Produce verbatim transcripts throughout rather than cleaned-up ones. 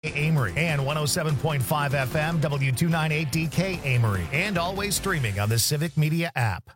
Amory and one oh seven point five F M, W two ninety-eight D K Amory, and always streaming on the Civic Media app.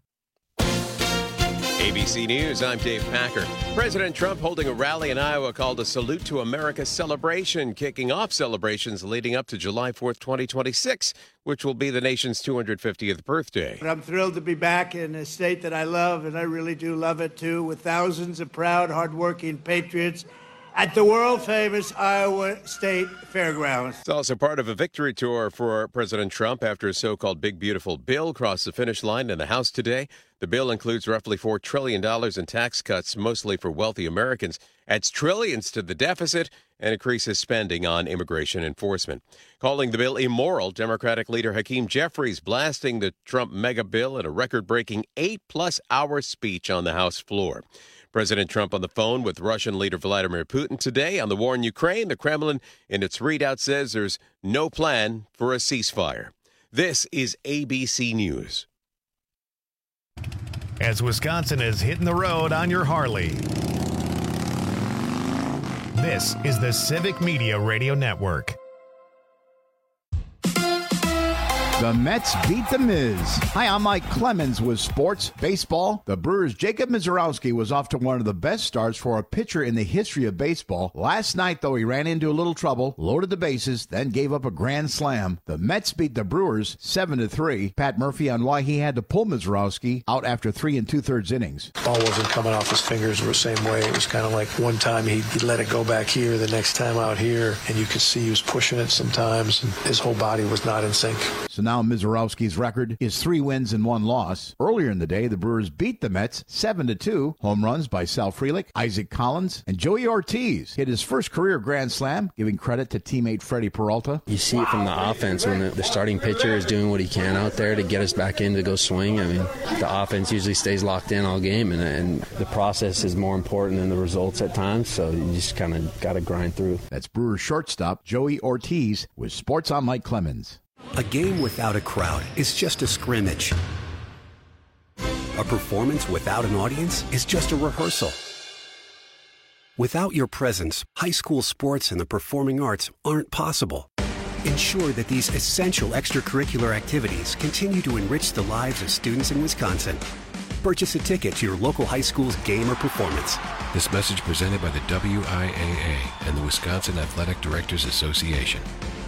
A B C News, I'm Dave Packer. President Trump holding a rally in Iowa called a Salute to America celebration, kicking off celebrations leading up to July fourth, twenty twenty-six, which will be the nation's two hundred fiftieth birthday. I'm thrilled to be back in a state that I love, and I really do love it too, with thousands of proud, hardworking patriots at the world-famous Iowa State Fairgrounds. It's also part of a victory tour for President Trump after his so-called Big Beautiful Bill crossed the finish line in the House today. The bill includes roughly four trillion dollars in tax cuts, mostly for wealthy Americans, adds trillions to the deficit, and increases spending on immigration enforcement. Calling the bill immoral, Democratic leader Hakeem Jeffries blasting the Trump mega bill in a record-breaking eight-plus hour speech on the House floor. President Trump on the phone with Russian leader Vladimir Putin today on the war in Ukraine. The Kremlin, in its readout, says there's no plan for a ceasefire. This is A B C News. As Wisconsin is hitting the road on your Harley, this is the Civic Media Radio Network. The Mets beat the Miz. Hi, I'm Mike Clemens with sports, baseball. The Brewers' Jacob Misiorowski was off to one of the best starts for a pitcher in the history of baseball. Last night, though, he ran into a little trouble, loaded the bases, then gave up a grand slam. The Mets beat the Brewers seven to three. Pat Murphy on why he had to pull Misiorowski out after three and two-thirds innings. Ball wasn't coming off his fingers the same way. It was kind of like one time he he'd let it go back here, the next time out here, and you could see he was pushing it sometimes, and his whole body was not in sync. So now Misiorowski's record is three wins and one loss. Earlier in the day, the Brewers beat the Mets seven to two. Home runs by Sal Frelick, Isaac Collins, and Joey Ortiz hit his first career grand slam, giving credit to teammate Freddie Peralta. You see it from the offense when the, the starting pitcher is doing what he can out there to get us back in to go swing. I mean, the offense usually stays locked in all game, and, and the process is more important than the results at times, so you just kind of got to grind through. That's Brewers shortstop Joey Ortiz with Sports on Mike Clemens. A game without a crowd is just a scrimmage. A performance without an audience is just a rehearsal. Without your presence, high school sports and the performing arts aren't possible. Ensure that these essential extracurricular activities continue to enrich the lives of students in Wisconsin. Purchase a ticket to your local high school's game or performance. This message presented by the W I A A and the Wisconsin Athletic Directors Association.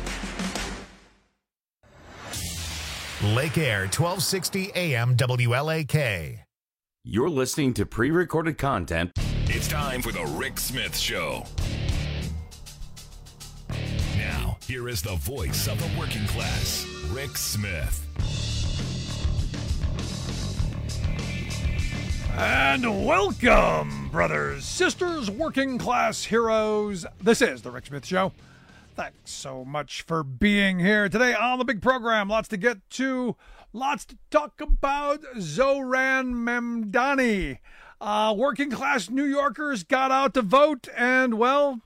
Lake Air, twelve sixty A M W L A K. You're listening to pre-recorded content. It's time for the Rick Smith Show. Now, here is the voice of the working class, Rick Smith. And welcome, brothers, sisters, working class heroes. This is the Rick Smith Show. Thanks so much for being here today on the big program. Lots to get to. Lots to talk about. Zohran Mamdani. Uh, working class New Yorkers got out to vote, and, well,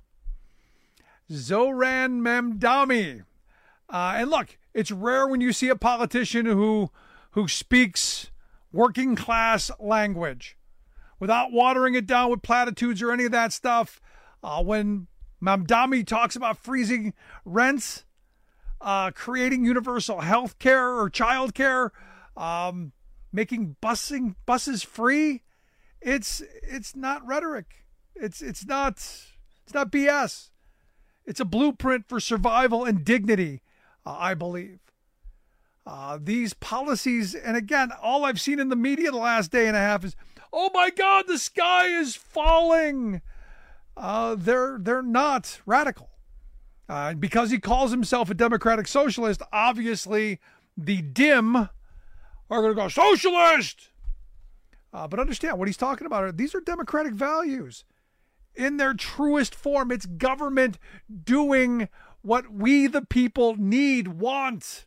Zohran Mamdani. Uh, and look, it's rare when you see a politician who who speaks working class language without watering it down with platitudes or any of that stuff. Uh, when Mamdani talks about freezing rents, uh, creating universal health care or child care, um, making busing buses free. It's it's not rhetoric. It's it's not it's not B S. It's a blueprint for survival and dignity, uh, I believe. Uh, these policies, and again, all I've seen in the media the last day and a half is, oh my God, the sky is falling. Uh, they're they're not radical. Uh, because he calls himself a democratic socialist, obviously the dim are going to go, socialist! Uh, but understand what he's talking about. These are democratic values in their truest form. It's government doing what we, the people, need, want.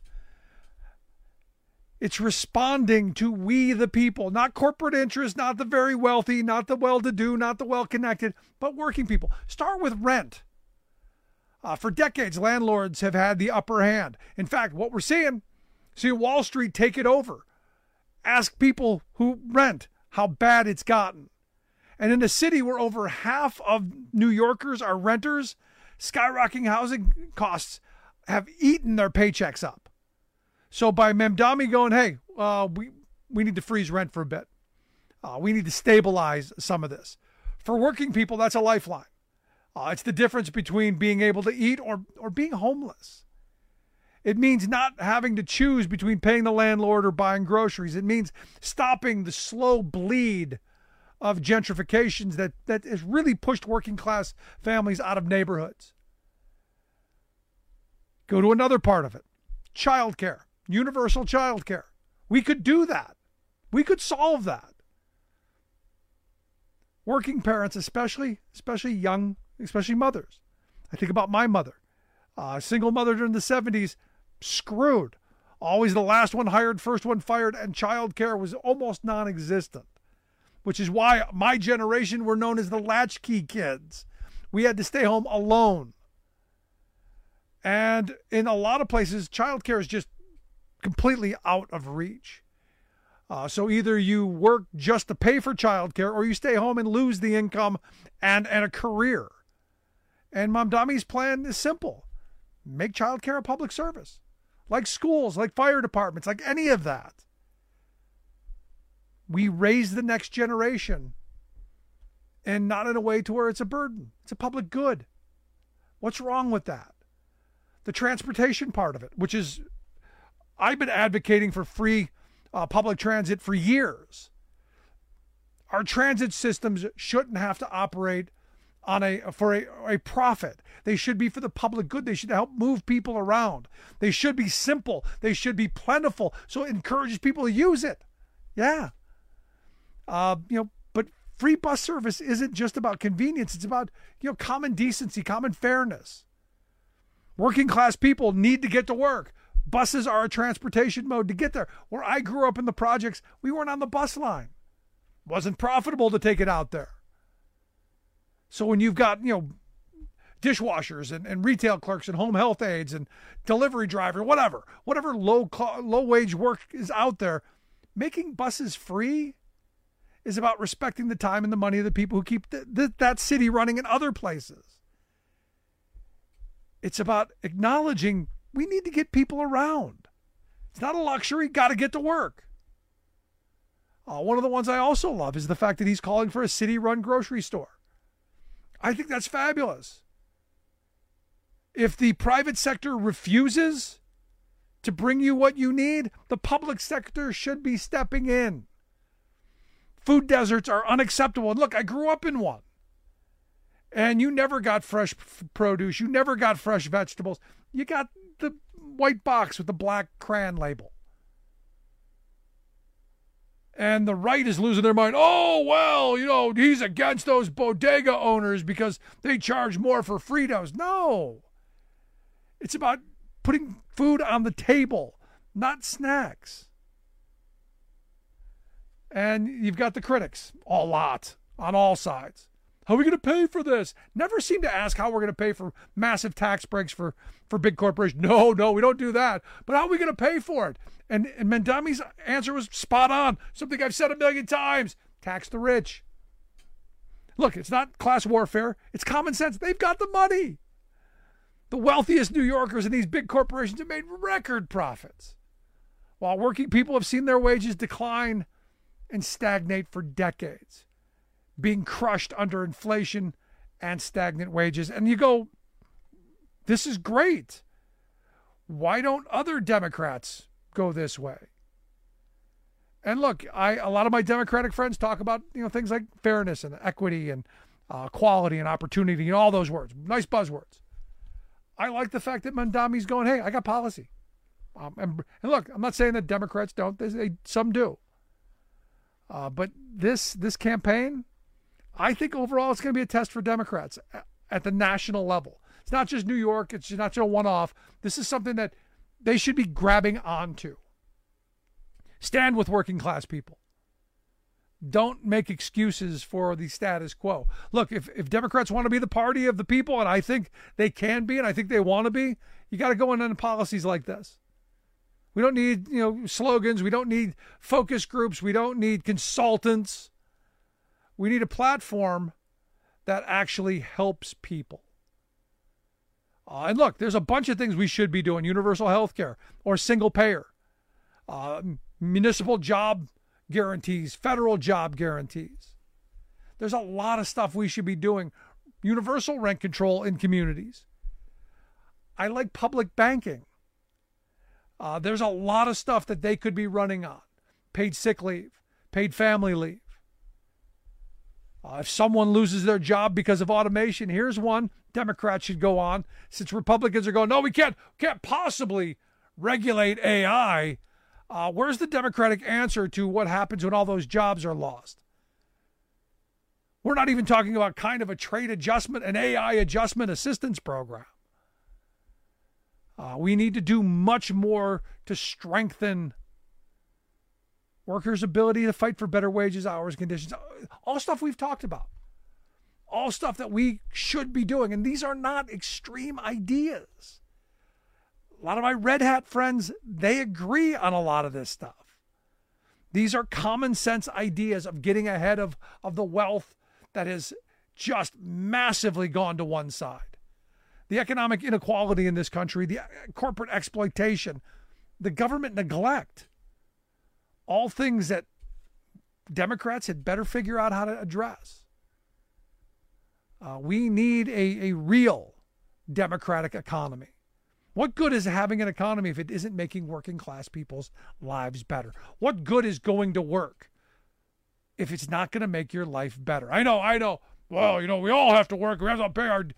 It's responding to we, the people, not corporate interests, not the very wealthy, not the well-to-do, not the well-connected, but working people. Start with rent. Uh, for decades, landlords have had the upper hand. In fact, what we're seeing, seeing Wall Street take it over. Ask people who rent how bad it's gotten. And in a city where over half of New Yorkers are renters, skyrocketing housing costs have eaten their paychecks up. So by Mamdani going, hey, uh, we, we need to freeze rent for a bit. Uh, we need to stabilize some of this. For working people, that's a lifeline. Uh, it's the difference between being able to eat or, or being homeless. It means not having to choose between paying the landlord or buying groceries. It means stopping the slow bleed of gentrifications that, that has really pushed working class families out of neighborhoods. Go to another part of it. Childcare, universal childcare. We could do that. We could solve that. Working parents, especially, especially young, especially mothers. I think about my mother, uh, single mother during the seventies, screwed. Always the last one hired, first one fired, and childcare was almost non-existent, which is why my generation were known as the latchkey kids. We had to stay home alone. And in a lot of places, childcare is just completely out of reach. Uh, so either you work just to pay for childcare or you stay home and lose the income and, and a career. And Mamdani's plan is simple. Make childcare a public service. Like schools, like fire departments, like any of that. We raise the next generation and not in a way to where it's a burden. It's a public good. What's wrong with that? The transportation part of it, which is, I've been advocating for free uh, public transit for years. Our transit systems shouldn't have to operate on a for a, a profit. They should be for the public good. They should help move people around. They should be simple. They should be plentiful. So it encourages people to use it. Yeah. Uh, you know, but free bus service isn't just about convenience. It's about, you know, common decency, common fairness. Working class people need to get to work. Buses are a transportation mode to get there. Where I grew up in the projects, we weren't on the bus line. It wasn't profitable to take it out there. So when you've got, you know, dishwashers and, and retail clerks and home health aides and delivery driver, whatever, whatever low low wage work is out there, making buses free is about respecting the time and the money of the people who keep th- th- that city running in other places. It's about acknowledging we need to get people around. It's not a luxury, got to get to work. Uh, one of the ones I also love is the fact that he's calling for a city-run grocery store. I think that's fabulous. If the private sector refuses to bring you what you need, the public sector should be stepping in. Food deserts are unacceptable. And look, I grew up in one. And you never got fresh produce. You never got fresh vegetables. You got the white box with the black crayon label. And the right is losing their mind. Oh, well, you know, he's against those bodega owners because they charge more for Fritos. No. It's about putting food on the table, not snacks. And you've got the critics, a lot, on all sides. How are we going to pay for this? Never seem to ask how we're going to pay for massive tax breaks for, for big corporations. No, no, we don't do that. But how are we going to pay for it? And, and Mamdani's answer was spot on. Something I've said a million times. Tax the rich. Look, it's not class warfare. It's common sense. They've got the money. The wealthiest New Yorkers in these big corporations have made record profits, while working people have seen their wages decline and stagnate for decades, being crushed under inflation and stagnant wages. And you go, this is great. Why don't other Democrats go this way? And look, I a lot of my Democratic friends talk about, you know, things like fairness and equity and uh, equality and opportunity and all those words, nice buzzwords. I like the fact that Mamdani's going, hey, I got policy. Um, and, and look, I'm not saying that Democrats don't. They, they some do. Uh, but this this campaign, I think overall it's going to be a test for Democrats at, at the national level. It's not just New York. It's not just a one-off. This is something that they should be grabbing onto. Stand with working class people. Don't make excuses for the status quo. Look, if, if Democrats want to be the party of the people, and I think they can be, and I think they want to be, you got to go in on policies like this. We don't need, you know, slogans. We don't need focus groups. We don't need consultants. We need a platform that actually helps people. Uh, and look, there's a bunch of things we should be doing. Universal health care or single payer, uh, municipal job guarantees, federal job guarantees. There's a lot of stuff we should be doing. Universal rent control in communities. I like public banking. Uh, there's a lot of stuff that they could be running on. Paid sick leave, paid family leave. Uh, if someone loses their job because of automation, here's one Democrats should go on. Since Republicans are going, no, we can't, can't possibly regulate A I. Uh, where's the Democratic answer to what happens when all those jobs are lost? We're not even talking about kind of a trade adjustment, an A I adjustment assistance program. Uh, we need to do much more to strengthen workers' ability to fight for better wages, hours, conditions, all stuff we've talked about, all stuff that we should be doing. And these are not extreme ideas. A lot of my red hat friends, they agree on a lot of this stuff. These are common sense ideas of getting ahead of, of the wealth that has just massively gone to one side. The economic inequality in this country, the corporate exploitation, the government neglect. All things that Democrats had better figure out how to address. Uh, we need a, a real democratic economy. What good is having an economy if it isn't making working class people's lives better? What good is going to work if it's not going to make your life better? I know, I know. Well, you know, we all have to work. We have to pay our...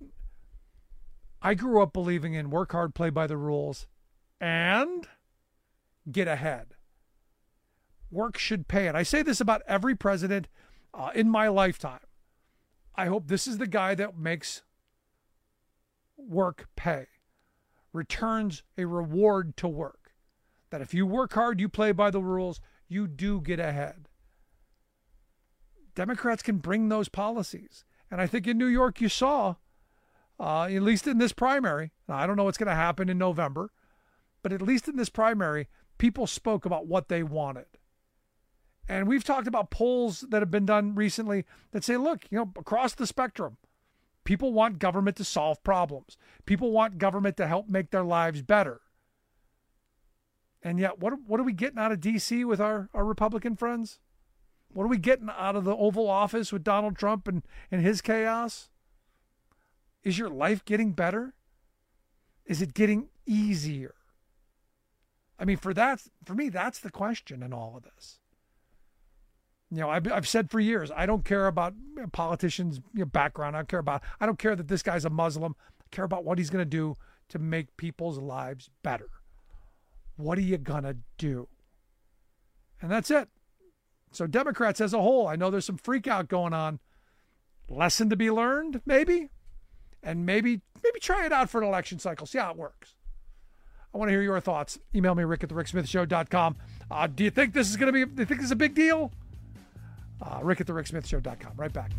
I grew up believing in work hard, play by the rules, and get ahead. Work should pay it. I say this about every president uh, in my lifetime. I hope this is the guy that makes work pay, returns a reward to work. That if you work hard, you play by the rules, you do get ahead. Democrats can bring those policies. And I think in New York you saw, uh, at least in this primary, I don't know what's going to happen in November, but at least in this primary, people spoke about what they wanted. And we've talked about polls that have been done recently that say, look, you know, across the spectrum, people want government to solve problems. People want government to help make their lives better. And yet, what, what are we getting out of D C with our, our Republican friends? What are we getting out of the Oval Office with Donald Trump and, and his chaos? Is your life getting better? Is it getting easier? I mean, for that, for me, that's the question in all of this. You know, I've, I've said for years, I don't care about politicians' you know, background. I don't care about, I don't care that this guy's a Muslim. I care about what he's going to do to make people's lives better. What are you going to do? And that's it. So Democrats as a whole, I know there's some freak out going on. Lesson to be learned, maybe? And maybe, maybe try it out for an election cycle. See how it works. I want to hear your thoughts. Email me, Rick at the Rick Smith Show dot com. Uh, do you think this is going to be, do you think this is a big deal? Uh, Rick at the Rick Smith Show dot com. Right back.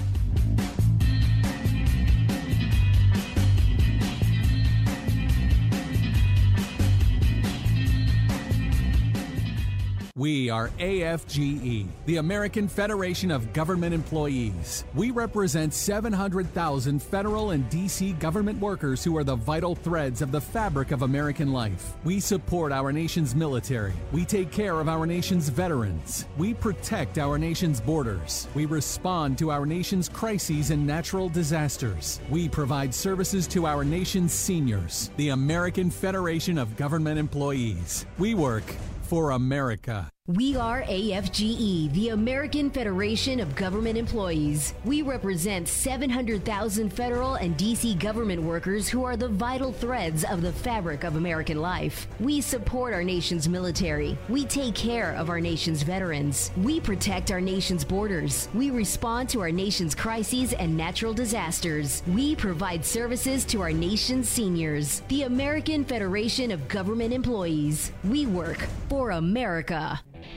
We are A F G E, the American Federation of Government Employees. We represent seven hundred thousand federal and D C government workers who are the vital threads of the fabric of American life. We support our nation's military. We take care of our nation's veterans. We protect our nation's borders. We respond to our nation's crises and natural disasters. We provide services to our nation's seniors. The American Federation of Government Employees. We work for America. We are A F G E, the American Federation of Government Employees. We represent seven hundred thousand federal and D C government workers who are the vital threads of the fabric of American life. We support our nation's military. We take care of our nation's veterans. We protect our nation's borders. We respond to our nation's crises and natural disasters. We provide services to our nation's seniors. The American Federation of Government Employees. We work for America.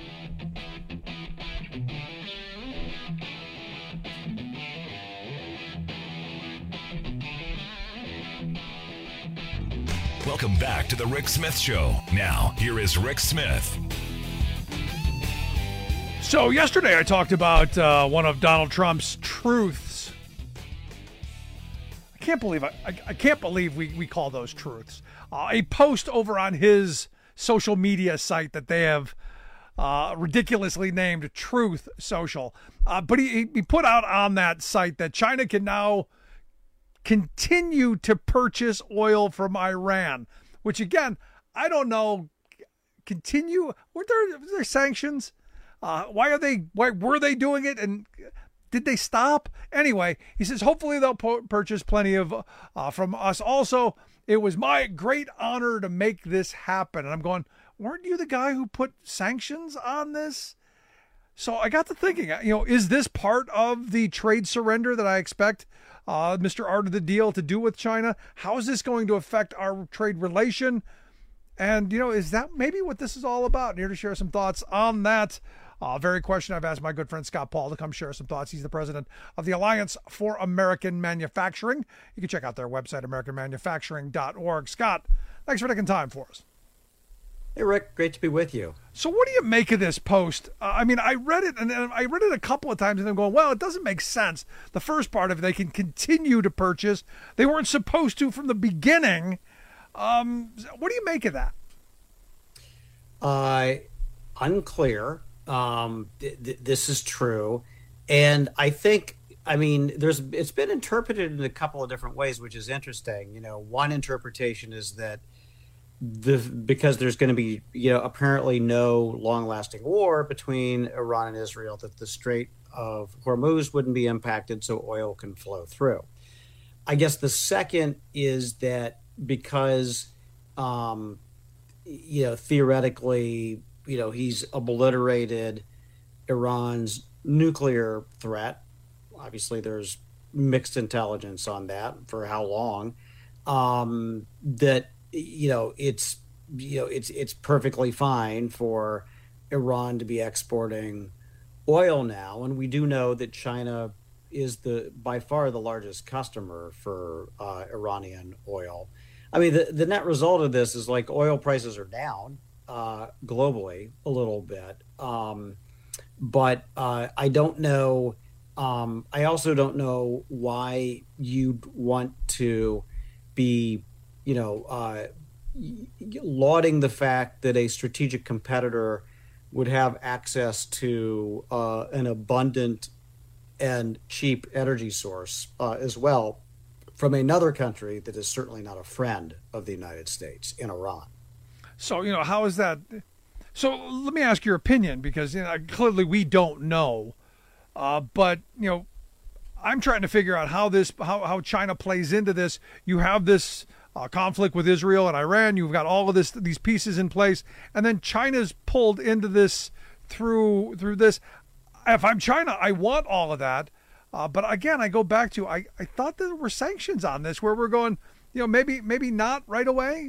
Welcome back to the Rick Smith Show. Now, here is Rick Smith. So yesterday I talked about uh, one of Donald Trump's truths. I can't believe I, I, I can't believe we, we call those truths. Uh, a post over on his social media site that they have uh, ridiculously named Truth Social. Uh, but he, he put out on that site that China can now continue to purchase oil from Iran, which again, I don't know. Continue? Were there, were there sanctions? Uh, why are they? Why were they doing it? And did they stop? Anyway, he says hopefully they'll po- purchase plenty of uh, from us. Also, it was my great honor to make this happen. And I'm going, weren't you the guy who put sanctions on this? So I got to thinking, you know, is this part of the trade surrender that I expect uh, Mister Art of the Deal to do with China? How is this going to affect our trade relation? And, you know, is that maybe what this is all about? And here to share some thoughts on that uh, very question, I've asked my good friend Scott Paul to come share some thoughts. He's the president of the Alliance for American Manufacturing. You can check out their website, american manufacturing dot org. Scott, thanks for taking time for us. Hey, Rick, great to be with you. So what do you make of this post? Uh, I mean, I read it, and I read it a couple of times, and I'm going, well, it doesn't make sense. The first part of it, they can continue to purchase. They weren't supposed to from the beginning. Um, what do you make of that? Uh, unclear. Um, th- th- this is true. And I think, I mean, there's it's been interpreted in a couple of different ways, which is interesting. You know, one interpretation is that the because there's going to be, you know, apparently no long-lasting war between Iran and Israel, that the Strait of Hormuz wouldn't be impacted, so oil can flow through. I guess the second is that because, um, you know, theoretically, you know, he's obliterated Iran's nuclear threat. Obviously, there's mixed intelligence on that for how long. Um, that you know, it's you know, it's it's perfectly fine for Iran to be exporting oil now, and we do know that China is the by far the largest customer for uh, Iranian oil. I mean, the, the net result of this is like oil prices are down uh, globally a little bit. Um, but uh, I don't know. Um, I also don't know why you'd want to be, you know, uh, lauding the fact that a strategic competitor would have access to uh, an abundant and cheap energy source uh, as well, from another country that is certainly not a friend of the United States, in Iran. So, you know, how is that? So let me ask your opinion, because, you know, clearly we don't know. Uh, but, you know, I'm trying to figure out how this, how, how China plays into this. You have this uh, conflict with Israel and Iran. You've got all of this, these pieces in place. And then China's pulled into this through, through this. If I'm China, I want all of that. Uh, but again, I go back to, I, I thought there were sanctions on this where we're going, you know, maybe maybe not right away.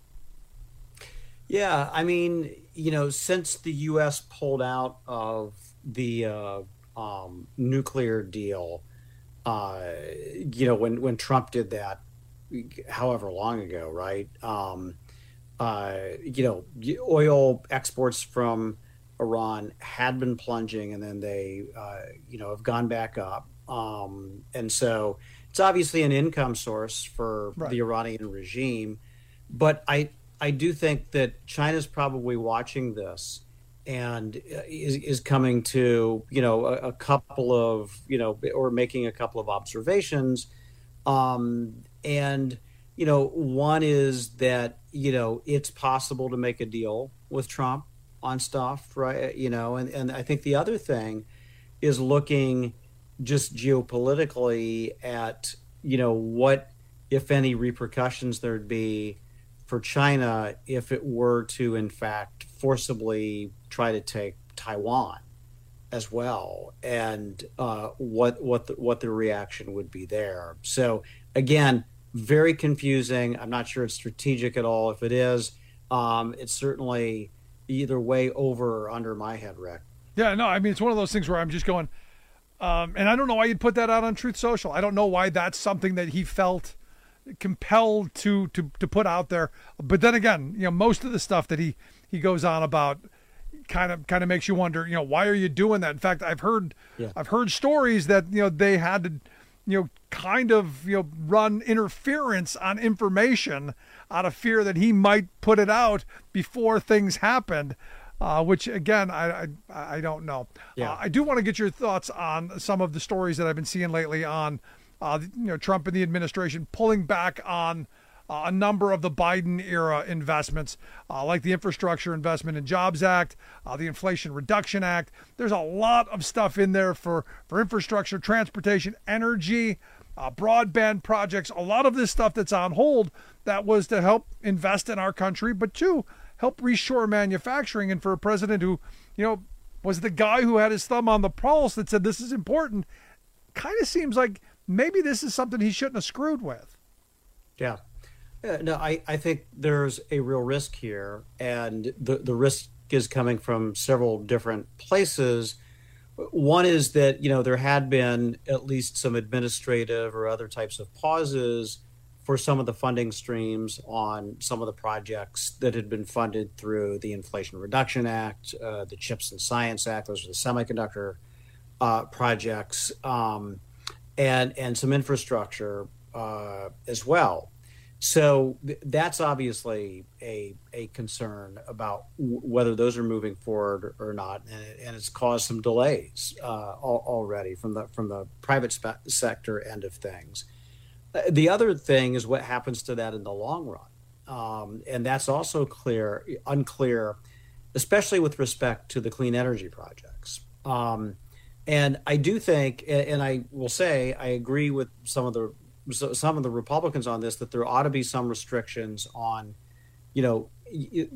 Yeah, I mean, you know, since the U S pulled out of the uh, um, nuclear deal, uh, you know, when, when Trump did that, however long ago, right? Um, uh, you know, oil exports from Iran had been plunging, and then they, uh, you know, have gone back up. Um, and so it's obviously an income source for right. the Iranian regime. But I, I do think that China's probably watching this and is, is coming to, you know, a, a couple of, you know, or making a couple of observations. Um, and, you know, one is that, you know, it's possible to make a deal with Trump on stuff, right? You know, and, and I think the other thing is looking just geopolitically at, you know, what, if any, repercussions there'd be for China if it were to, in fact, forcibly try to take Taiwan as well, and uh, what what the, what the reaction would be there. So again, very confusing. I'm not sure it's strategic at all. If it is, um, it's certainly either way over or under my head, Rick. Yeah, no, I mean, it's one of those things where I'm just going, um, and I don't know why you'd put that out on Truth Social. I don't know why that's something that he felt compelled to to to put out there. But then again, you know, most of the stuff that he he goes on about kind of kind of makes you wonder, you know, why are you doing that? In fact, I've heard yeah. I've heard stories that, you know, they had to, you know, kind of, you know, run interference on information out of fear that he might put it out before things happened. Uh, which again, I, I I don't know. Yeah. Uh, I do want to get your thoughts on some of the stories that I've been seeing lately on, uh, you know, Trump and the administration pulling back on uh, a number of the Biden era investments, uh, like the Infrastructure Investment and Jobs Act, uh, the Inflation Reduction Act. There's a lot of stuff in there for for infrastructure, transportation, energy, uh, broadband projects. A lot of this stuff that's on hold that was to help invest in our country, but too, help reshore manufacturing. And for a president who, you know, was the guy who had his thumb on the pulse that said this is important, kind of seems like maybe this is something he shouldn't have screwed with. Yeah. Uh, no, I, I think there's a real risk here, and the, the risk is coming from several different places. One is that, you know, there had been at least some administrative or other types of pauses for some of the funding streams on some of the projects that had been funded through the Inflation Reduction Act, uh, the CHIPS and Science Act, those are the semiconductor uh, projects, um, and and some infrastructure uh, as well. So th- that's obviously a a concern about w- whether those are moving forward or not, and, it, and it's caused some delays uh, al- already from the from the private spe- sector end of things. The other thing is what happens to that in the long run. Um, and that's also clear, unclear, especially with respect to the clean energy projects. Um, and I do think, and I will say, I agree with some of the some of the Republicans on this, that there ought to be some restrictions on, you know, u-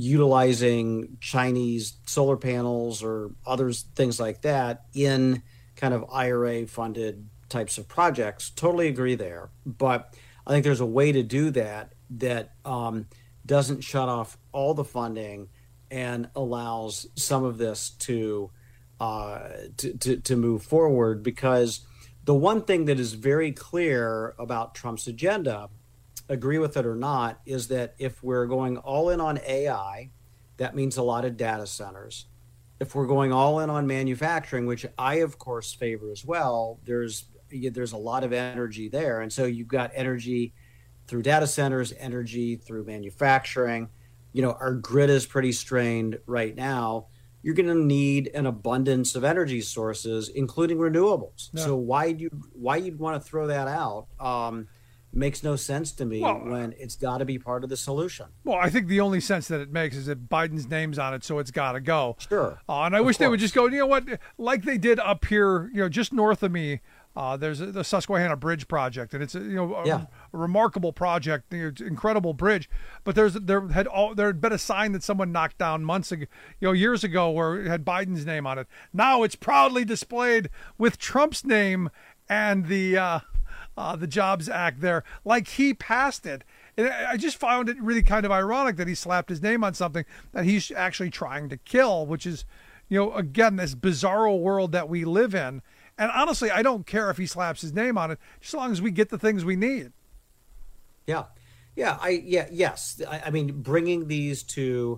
utilizing Chinese solar panels or others, things like that, in kind of I R A funded types of projects. Totally agree there. But I think there's a way to do that that um, doesn't shut off all the funding and allows some of this to, uh, to, to, to move forward. Because the one thing that is very clear about Trump's agenda, agree with it or not, is that if we're going all in on A I, that means a lot of data centers. If we're going all in on manufacturing, which I, of course, favor as well, there's there's a lot of energy there. And so you've got energy through data centers, energy through manufacturing. You know, our grid is pretty strained right now. You're going to need an abundance of energy sources, including renewables. Yeah. So why do you, why you'd want to throw that out um, makes no sense to me well, when it's got to be part of the solution. Well, I think the only sense that it makes is that Biden's name's on it, so it's got to go. Sure. Uh, and I of wish course. they would just go, you know what, like they did up here, you know, just north of me. Uh, there's a, the Susquehanna Bridge project, and it's a, you know a, yeah. a remarkable project, you know, incredible bridge. But there's there had all, there had been a sign that someone knocked down months ago, you know, years ago, where it had Biden's name on it. Now it's proudly displayed with Trump's name and the uh, uh, the Jobs Act there, like he passed it. And I just found it really kind of ironic that he slapped his name on something that he's actually trying to kill, which is, you know, again, this bizarro world that we live in. And honestly, I don't care if he slaps his name on it, just as long as we get the things we need. Yeah, yeah, I yeah yes. I, I mean, bringing these to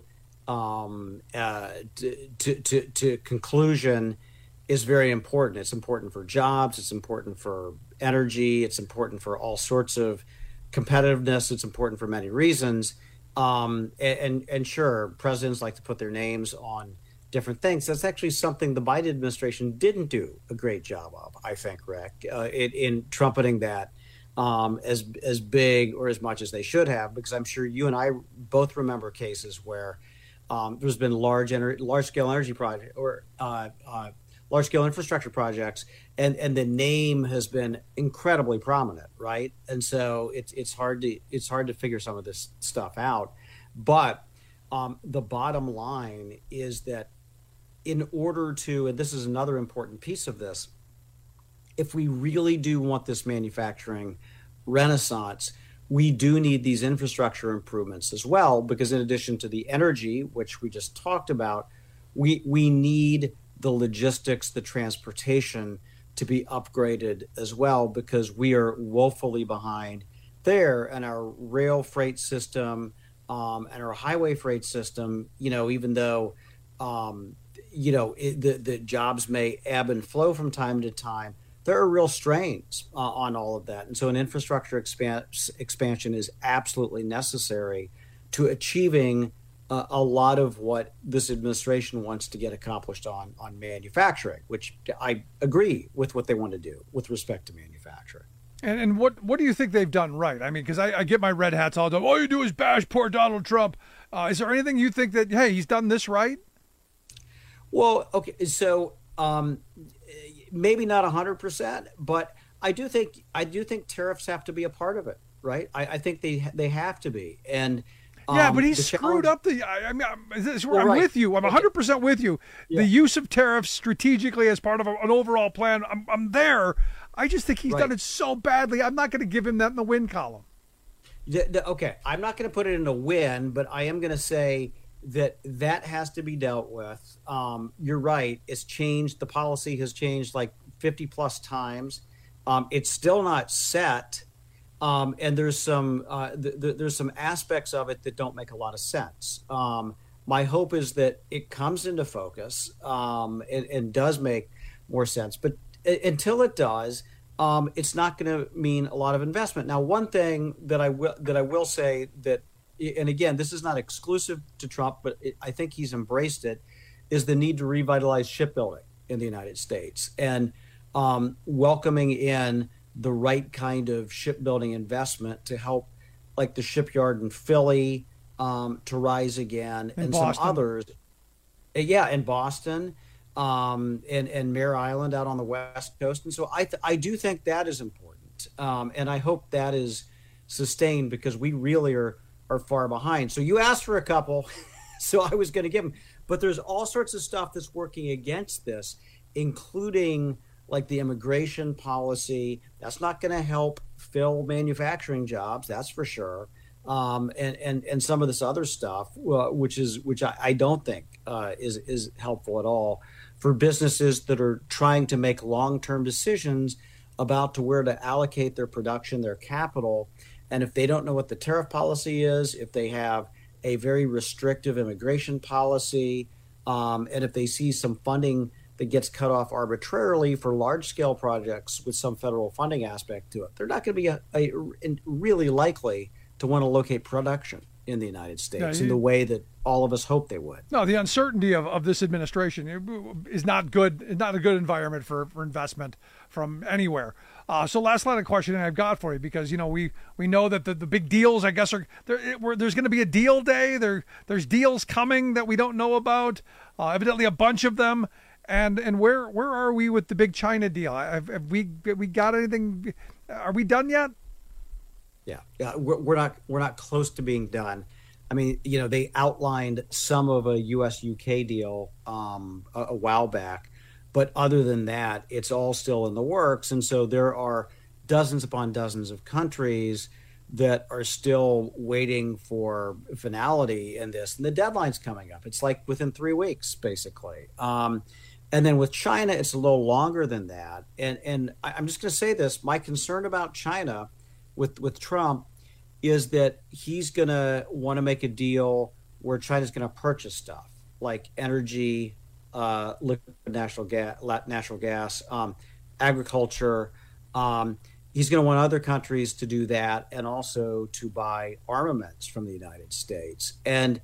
um, uh, to, to to to conclusion is very important. It's important for jobs. It's important for energy. It's important for all sorts of competitiveness. It's important for many reasons. Um, and, and and sure, presidents like to put their names on different things. That's actually something the Biden administration didn't do a great job of, I think, Rick, uh, in, in trumpeting that um, as as big or as much as they should have, because I'm sure you and I both remember cases where um, there's been large ener- large scale energy project or uh, uh, large scale infrastructure projects, and and the name has been incredibly prominent, right? And so it's it's hard to it's hard to figure some of this stuff out, but um, the bottom line is that, in order to, and this is another important piece of this, if we really do want this manufacturing renaissance, we do need these infrastructure improvements as well, because in addition to the energy, which we just talked about, we we need the logistics, the transportation to be upgraded as well, because we are woefully behind there. And our rail freight system um, and our highway freight system, you know, even though um, you know, it, the, the jobs may ebb and flow from time to time, there are real strains uh, on all of that. And so an infrastructure expan- expansion is absolutely necessary to achieving uh, a lot of what this administration wants to get accomplished on, on manufacturing, which I agree with what they want to do with respect to manufacturing. And, and what, what do you think they've done right? I mean, because I, I get my red hats all the time. All you do is bash poor Donald Trump. Uh, is there anything you think that, hey, he's done this right? Well, okay, so um, maybe not one hundred percent, but I do think I do think tariffs have to be a part of it, right? I, I think they they have to be. And um, yeah, but he screwed up the. I, I mean, I'm, this, well, I'm right. with you. I'm one hundred percent with you. Yeah. The use of tariffs strategically as part of a, an overall plan, I'm, I'm there. I just think he's right. done it so badly. I'm not going to give him that in the win column. The, the, okay, I'm not going to put it in a win, but I am going to say that that has to be dealt with. Um, you're right. It's changed. The policy has changed like fifty plus times. Um, it's still not set. Um, and there's some uh, th- th- there's some aspects of it that don't make a lot of sense. Um, my hope is that it comes into focus um, and, and does make more sense. But uh, until it does, um, it's not going to mean a lot of investment. Now, one thing that I will that I will say that, and again, this is not exclusive to Trump, but it, I think he's embraced it, is the need to revitalize shipbuilding in the United States and um, welcoming in the right kind of shipbuilding investment to help, like the shipyard in Philly um, to rise again, in and Boston. some others. Yeah, in Boston um, and, and Mare Island out on the West Coast. And so I, th- I do think that is important. Um, and I hope that is sustained because we really are, are far behind. So you asked for a couple, so I was going to give them. But there's all sorts of stuff that's working against this, including like the immigration policy. That's not going to help fill manufacturing jobs, that's for sure. Um, and, and, and some of this other stuff, uh, which is which I, I don't think uh, is, is helpful at all for businesses that are trying to make long-term decisions about to where to allocate their production, their capital. And if they don't know what the tariff policy is, if they have a very restrictive immigration policy, um, and if they see some funding that gets cut off arbitrarily for large-scale projects with some federal funding aspect to it, they're not going to be a, a, really likely to want to locate production in the United States yeah, he, in the way that all of us hope they would. No, the uncertainty of, of this administration is not good. It's not a good environment for, for investment from anywhere. Uh, so last line of questioning I've got for you, because, you know, we, we know that the, the big deals, I guess, are there, it, there's going to be a deal day. There There's deals coming that we don't know about, uh, evidently a bunch of them. And and where where are we with the big China deal? Have, have we have we got anything? Are we done yet? Yeah, yeah, we're, we're not we're not close to being done. I mean, you know, they outlined some of a U S U K deal um, a, a while back, but other than that, it's all still in the works. And so there are dozens upon dozens of countries that are still waiting for finality in this, and the deadline's coming up. It's like within three weeks, basically. Um, and then with China, it's a little longer than that. And and I'm just going to say this: my concern about China with with Trump is that he's going to want to make a deal where China's going to purchase stuff like energy, uh, liquid natural gas, natural gas, um, agriculture. Um, he's going to want other countries to do that, and also to buy armaments from the United States. And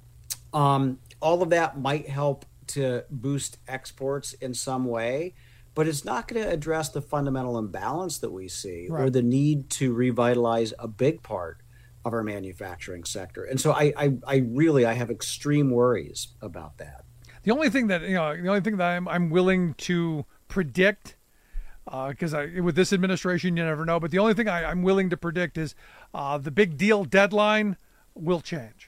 um, all of that might help to boost exports in some way, but it's not going to address the fundamental imbalance that we see, right, or the need to revitalize a big part of our manufacturing sector. And so I, I, I really, I have extreme worries about that. The only thing that, you know, the only thing that I'm, I'm willing to predict, because uh, with this administration, you never know, but the only thing I, I'm willing to predict is uh, the big deal deadline will change.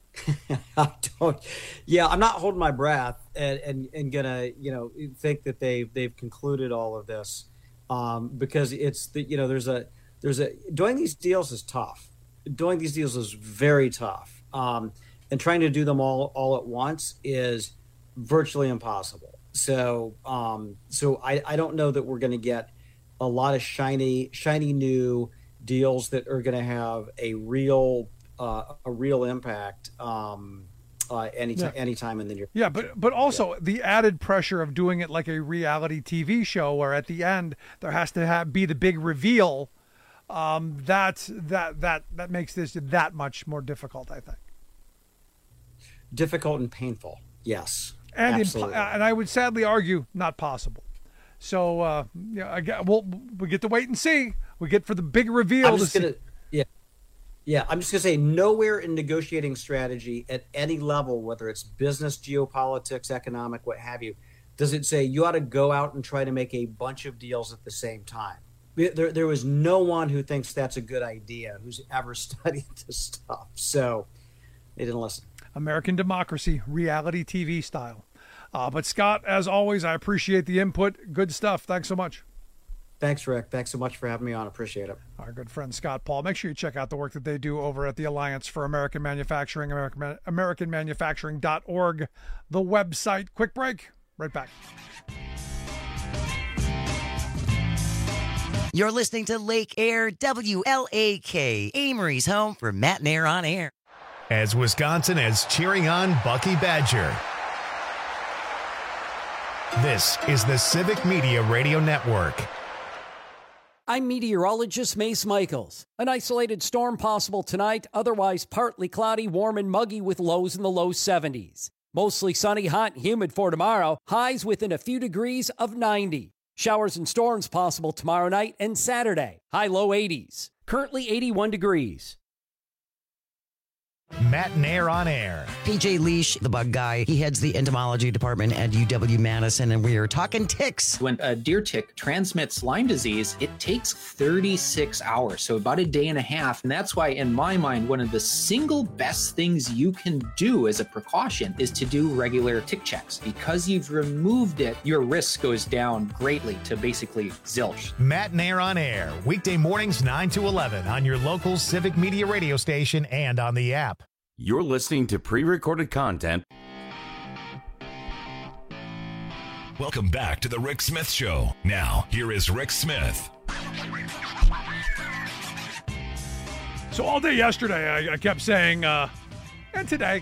I don't. Yeah, I'm not holding my breath and, and, and gonna, you know, think that they've they've concluded all of this, um, because it's the, you know, there's a there's a doing these deals is tough. Doing these deals is very tough, um, and trying to do them all all at once is virtually impossible. So um, so I, I don't know that we're going to get a lot of shiny shiny new deals that are going to have a real Uh, a real impact um, uh, any Yeah. anytime in the near. Yeah, but but also yeah. the added pressure of doing it like a reality T V show, where at the end there has to have, be the big reveal. Um, that that that that makes this that much more difficult, I think. Difficult and painful, yes, and absolutely. Imp- and I would sadly argue not possible. So uh, yeah, I get, we'll we get to wait and see. We get for the big reveal. I'm just to gonna, see. yeah, yeah. I'm just gonna say nowhere in negotiating strategy at any level, whether it's business, geopolitics, economic, what have you, does it say you ought to go out and try to make a bunch of deals at the same time. There, there was no one who thinks that's a good idea who's ever studied this stuff. So they didn't listen. American democracy, reality T V style. Uh, but Scott, as always, I appreciate the input. Good stuff. Thanks so much. Thanks, Rick. Thanks so much for having me on. Appreciate it. Our good friend Scott Paul. Make sure you check out the work that they do over at the Alliance for American Manufacturing, American, American Manufacturing dot org, the website. Quick break. Right back. You're listening to Lake Air, W L A K, Amory's home for Matt and Air on Air. As Wisconsin is cheering on Bucky Badger. This is the Civic Media Radio Network. I'm meteorologist Mace Michaels. An isolated storm possible tonight, otherwise partly cloudy, warm and muggy with lows in the low seventies. Mostly sunny, hot and humid for tomorrow, highs within a few degrees of ninety. Showers and storms possible tomorrow night and Saturday. High low eighties. Currently eighty-one degrees. Matt and Air on Air. P J Leash, the bug guy, he heads the entomology department at U W-Madison, and we are talking ticks. When a deer tick transmits Lyme disease, it takes thirty-six hours, so about a day and a half. And that's why, in my mind, one of the single best things you can do as a precaution is to do regular tick checks. Because you've removed it, your risk goes down greatly to basically zilch. Matt and Air on Air, weekday mornings nine to eleven on your local Civic Media radio station and on the app. You're listening to pre-recorded content. Welcome back to the Rick Smith Show. Now, here is Rick Smith. So all day yesterday, I, I kept saying, uh, and today,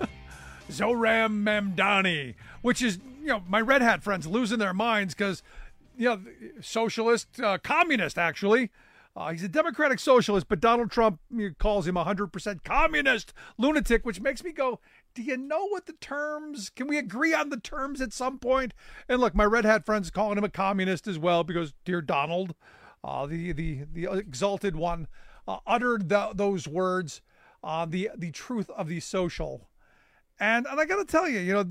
Zoran Mamdani, which is, you know, my Red Hat friends losing their minds because, you know, socialist, uh, communist, actually. Uh, he's a Democratic socialist, but Donald Trump calls him a one hundred percent communist lunatic, which makes me go, do you know what the terms, can we agree on the terms at some point? And look, my Red Hat friends calling him a communist as well because, dear Donald, uh, the, the, the exalted one, uh, uttered the, those words, uh, the, the truth of the social. And, and I got to tell you, you know,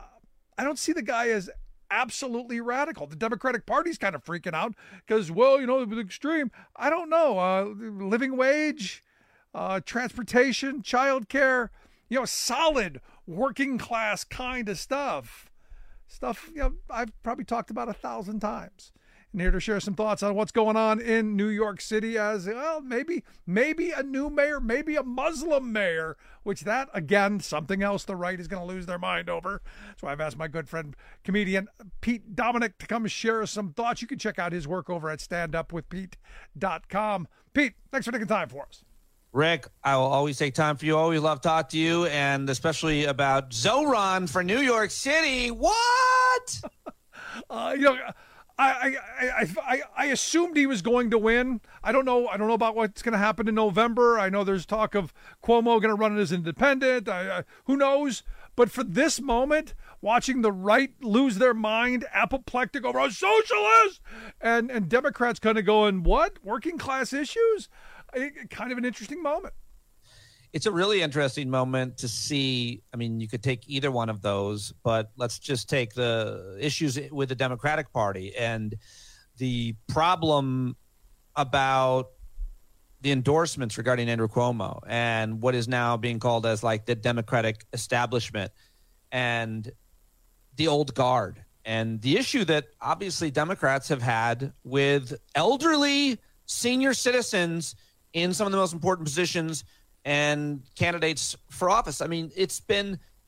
I don't see the guy as absolutely radical. The Democratic Party's kind of freaking out because, well, you know, the extreme, I don't know, uh, living wage, uh, transportation, childcare, you know, solid working class kind of stuff. Stuff, you know, I've probably talked about a thousand times. And here to share some thoughts on what's going on in New York City as, well, maybe, maybe a new mayor, maybe a Muslim mayor, which that, again, something else the right is going to lose their mind over. So I've asked my good friend, comedian Pete Dominick, to come share some thoughts. You can check out his work over at stand up with pete dot com. Pete, thanks for taking time for us. Rick, I will always take time for you. Always love to talk to you, and especially about Zoran for New York City. What? uh, you know, I, I, I, I assumed he was going to win. I don't know. I don't know about what's going to happen in November. I know there's talk of Cuomo going to run it as independent. I, I, who knows? But for this moment, watching the right lose their mind, apoplectic over a socialist, and, and Democrats kind of going, what? Working class issues? It, kind of an interesting moment. It's a really interesting moment to see. I mean, you could take either one of those, but let's just take the issues with the Democratic Party and the problem about the endorsements regarding Andrew Cuomo and what is now being called as like the Democratic establishment and the old guard, and the issue that obviously Democrats have had with elderly senior citizens in some of the most important positions and candidates for office. I mean, it's been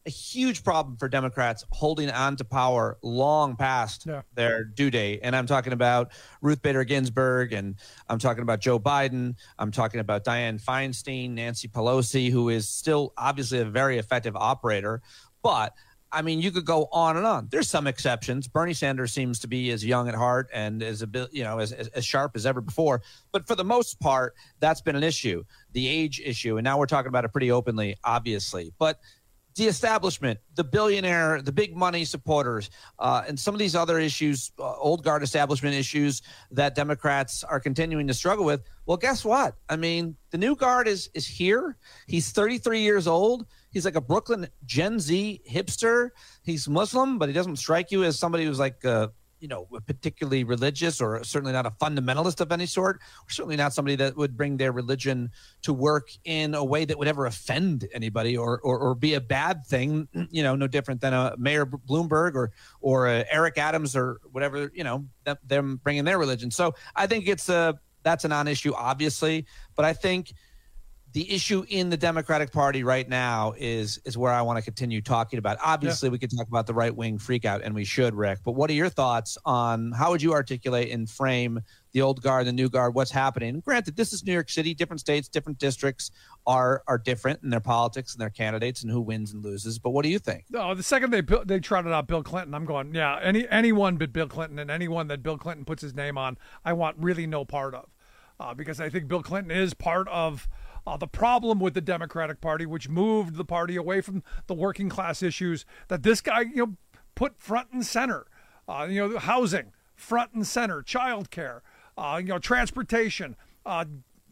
a huge problem for Democrats holding on to power long past yeah. their due date. And I'm talking about Ruth Bader Ginsburg, and I'm talking about Joe Biden. I'm talking about Dianne Feinstein, Nancy Pelosi, who is still obviously a very effective operator. But I mean, you could go on and on. There's some exceptions. Bernie Sanders seems to be as young at heart and as a bit, you know, as, as, as sharp as ever before. But for the most part, that's been an issue, the age issue. And now we're talking about it pretty openly, obviously. But the establishment, the billionaire, the big money supporters, uh, and some of these other issues, uh, old guard establishment issues that Democrats are continuing to struggle with. Well, guess what? I mean, the new guard is is here. He's thirty-three years old. He's like a Brooklyn Gen Z hipster. He's Muslim, but he doesn't strike you as somebody who's like, uh, you know, particularly religious, or certainly not a fundamentalist of any sort, or certainly not somebody that would bring their religion to work in a way that would ever offend anybody or or, or be a bad thing. You know, no different than a Mayor Bloomberg or or a Eric Adams or whatever. You know, them, them bringing their religion. So I think it's a that's a non-issue, obviously, but I think the issue in the Democratic Party right now is is where I want to continue talking about. Obviously, yeah. we could talk about the right-wing freakout, and we should, Rick. But what are your thoughts on how would you articulate and frame the old guard, the new guard, what's happening? Granted, this is New York City. Different states, different districts are are different in their politics and their candidates and who wins and loses. But what do you think? No, the second they they trotted out Bill Clinton, I'm going, yeah, any anyone but Bill Clinton, and anyone that Bill Clinton puts his name on, I want really no part of. Uh, because I think Bill Clinton is part of Uh, the problem with the Democratic Party, which moved the party away from the working class issues that this guy, you know, put front and center. Uh, you know, housing, front and center, childcare, uh, you know, transportation, uh,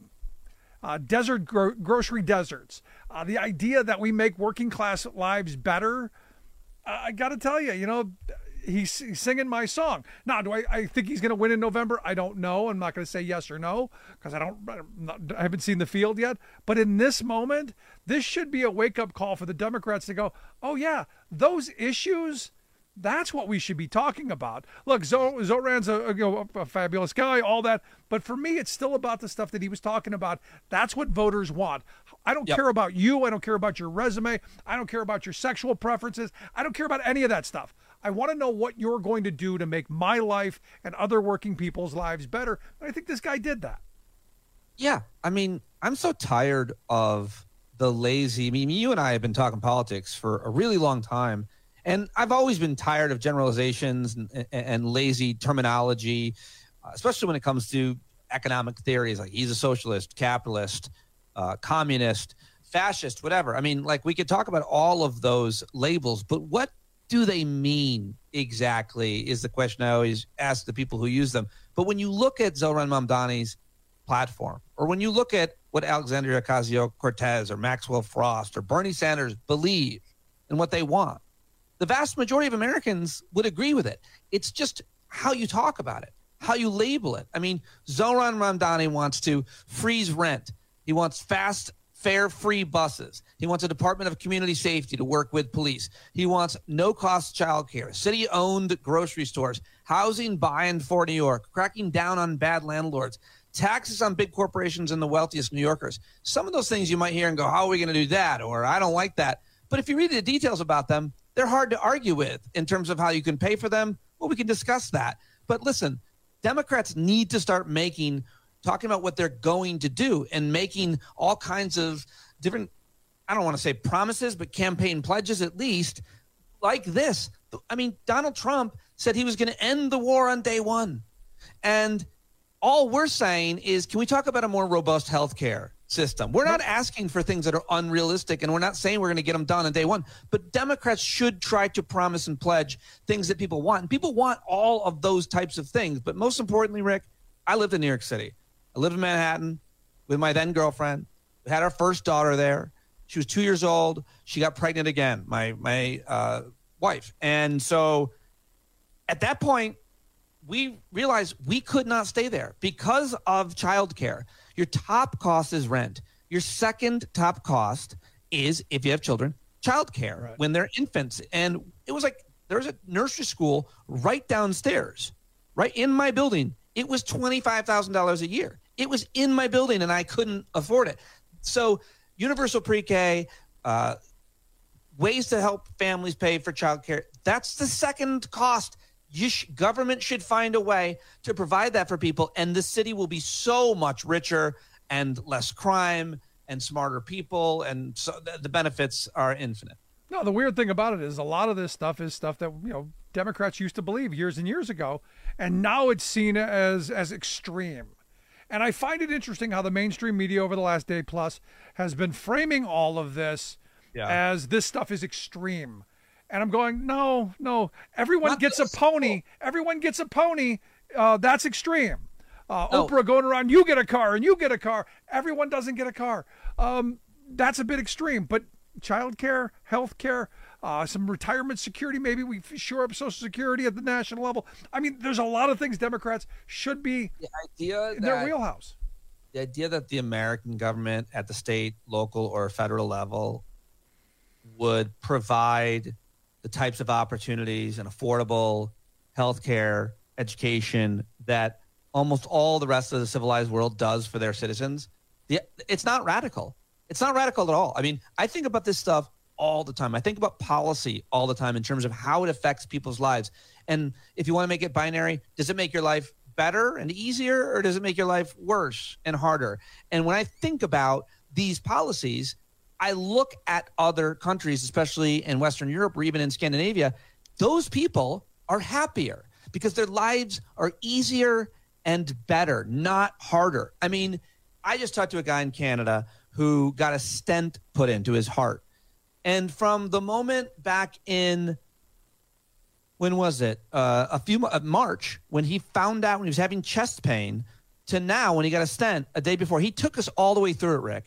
uh, desert gro- grocery deserts. Uh, the idea that we make working class lives better. Uh, I got to tell you, you know. He's, he's singing my song. Now, do I, I think he's going to win in November? I don't know. I'm not going to say yes or no because I don't. I'm not, I haven't seen the field yet. But in this moment, this should be a wake-up call for the Democrats to go, oh, yeah, those issues, that's what we should be talking about. Look, Zoran's a, a, you know, a fabulous guy, all that. But for me, it's still about the stuff that he was talking about. That's what voters want. I don't yep. care about you. I don't care about your resume. I don't care about your sexual preferences. I don't care about any of that stuff. I want to know what you're going to do to make my life and other working people's lives better. And I think this guy did that. Yeah. I mean, I'm so tired of the lazy. I mean, you and I have been talking politics for a really long time. And I've always been tired of generalizations and, and, and lazy terminology, especially when it comes to economic theories like he's a socialist, capitalist, uh, communist, fascist, whatever. I mean, like we could talk about all of those labels, but what do they mean exactly is the question I always ask the people who use them. But when you look at Zohran Mamdani's platform, or when you look at what Alexandria Ocasio-Cortez or Maxwell Frost or Bernie Sanders believe and what they want, the vast majority of Americans would agree with it. It's just how you talk about it, how you label it. I mean, Zohran Mamdani wants to freeze rent. He wants fast fare-free buses. He wants a Department of Community Safety to work with police. He wants no-cost childcare, city-owned grocery stores, housing by and for New York, cracking down on bad landlords, taxes on big corporations and the wealthiest New Yorkers. Some of those things you might hear and go, how are we going to do that? Or I don't like that. But if you read the details about them, they're hard to argue with in terms of how you can pay for them. Well, we can discuss that. But listen, Democrats need to start making talking about what they're going to do and making all kinds of different, I don't want to say promises, but campaign pledges at least, like this. I mean, Donald Trump said he was going to end the war on day one. And all we're saying is, can we talk about a more robust health care system? We're not asking for things that are unrealistic, and we're not saying we're going to get them done on day one. But Democrats should try to promise and pledge things that people want. And people want all of those types of things. But most importantly, Rick, I lived in New York City. I lived in Manhattan with my then girlfriend. We had our first daughter there. She was two years old. She got pregnant again, my my uh, wife. And so at that point, we realized we could not stay there because of childcare. Your top cost is rent. Your second top cost is, if you have children, childcare right. when they're infants. And it was like there was a nursery school right downstairs, right in my building. It was twenty-five thousand dollars a year. It was in my building, and I couldn't afford it. So universal pre-K, uh, ways to help families pay for childcare. That's the second cost. You sh- government should find a way to provide that for people, and the city will be so much richer and less crime and smarter people, and so th- the benefits are infinite. No, the weird thing about it is a lot of this stuff is stuff that, you know, Democrats used to believe years and years ago, and now it's seen as as extreme. And I find it interesting how the mainstream media over the last day plus has been framing all of this yeah. as this stuff is extreme. And I'm going, no, no, everyone Not gets this. a pony. Everyone gets a pony. Uh, that's extreme. Uh, oh. Oprah going around, you get a car and you get a car. Everyone doesn't get a car. Um, that's a bit extreme. But childcare, health care, uh, some retirement security, maybe we shore up Social Security at the national level. I mean, there's a lot of things Democrats should be the idea in that, their wheelhouse. The idea that the American government at the state, local, or federal level would provide the types of opportunities and affordable health care, education that almost all the rest of the civilized world does for their citizens, the, it's not radical. It's not radical at all. I mean, I think about this stuff all the time. I think about policy all the time in terms of how it affects people's lives. And if you want to make it binary, does it make your life better and easier, or does it make your life worse and harder? And when I think about these policies, I look at other countries, especially in Western Europe or even in Scandinavia. Those people are happier because their lives are easier and better, not harder. I mean, I just talked to a guy in Canada who got a stent put into his heart. And from the moment back in, when was it? Uh, a few, uh, March, when he found out when he was having chest pain, to now when he got a stent a day before, he took us all the way through it, Rick.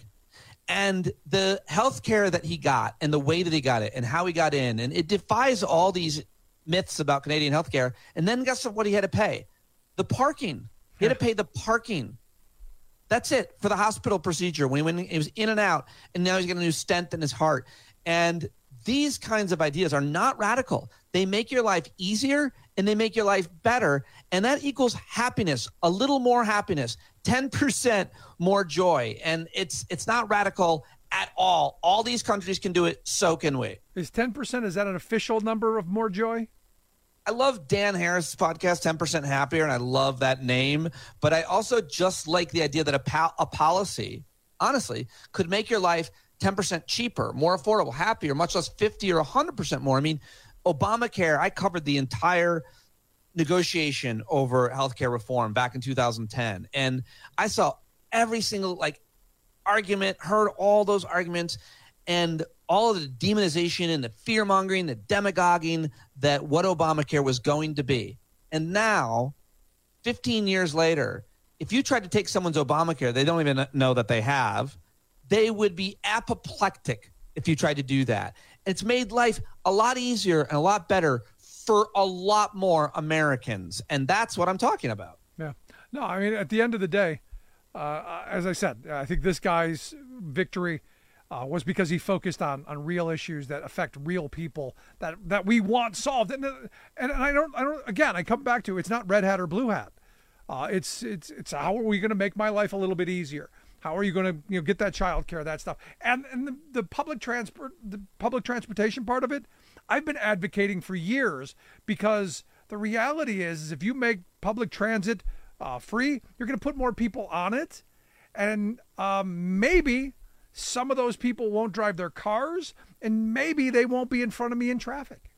And the health care that he got and the way that he got it and how he got in, and it defies all these myths about Canadian healthcare. And then guess what he had to pay? The parking. He had to pay the parking. That's it for the hospital procedure when he, when he was in and out, and now he's got a new stent in his heart. And these kinds of ideas are not radical. They make your life easier and they make your life better, and that equals happiness, a little more happiness, ten percent more joy, and it's it's not radical at all. All these countries can do it, so can we. Is ten percent, is that an official number of more joy? I love Dan Harris' podcast, ten percent Happier, and I love that name. But I also just like the idea that a, pal- a policy, honestly, could make your life ten percent cheaper, more affordable, happier, much less fifty or one hundred percent more. I mean, Obamacare, I covered the entire negotiation over healthcare reform back in two thousand ten. And I saw every single, like, argument, heard all those arguments, and all of the demonization and the fear-mongering, the demagoguing that what Obamacare was going to be. And now, fifteen years later, if you tried to take someone's Obamacare, they don't even know that they have, they would be apoplectic if you tried to do that. It's made life a lot easier and a lot better for a lot more Americans. And that's what I'm talking about. Yeah. No, I mean, at the end of the day, uh, as I said, I think this guy's victory Uh, was because he focused on on real issues that affect real people that that we want solved. And and, and I don't I don't again I come back to, it's not red hat or blue hat. Uh, it's it's it's how are we going to make my life a little bit easier? How are you going to you know get that child care, that stuff, and and the, the public transport the public transportation part of it, I've been advocating for years, because the reality is, is if you make public transit uh, free, you're going to put more people on it, and um, maybe some of those people won't drive their cars, and maybe they won't be in front of me in traffic.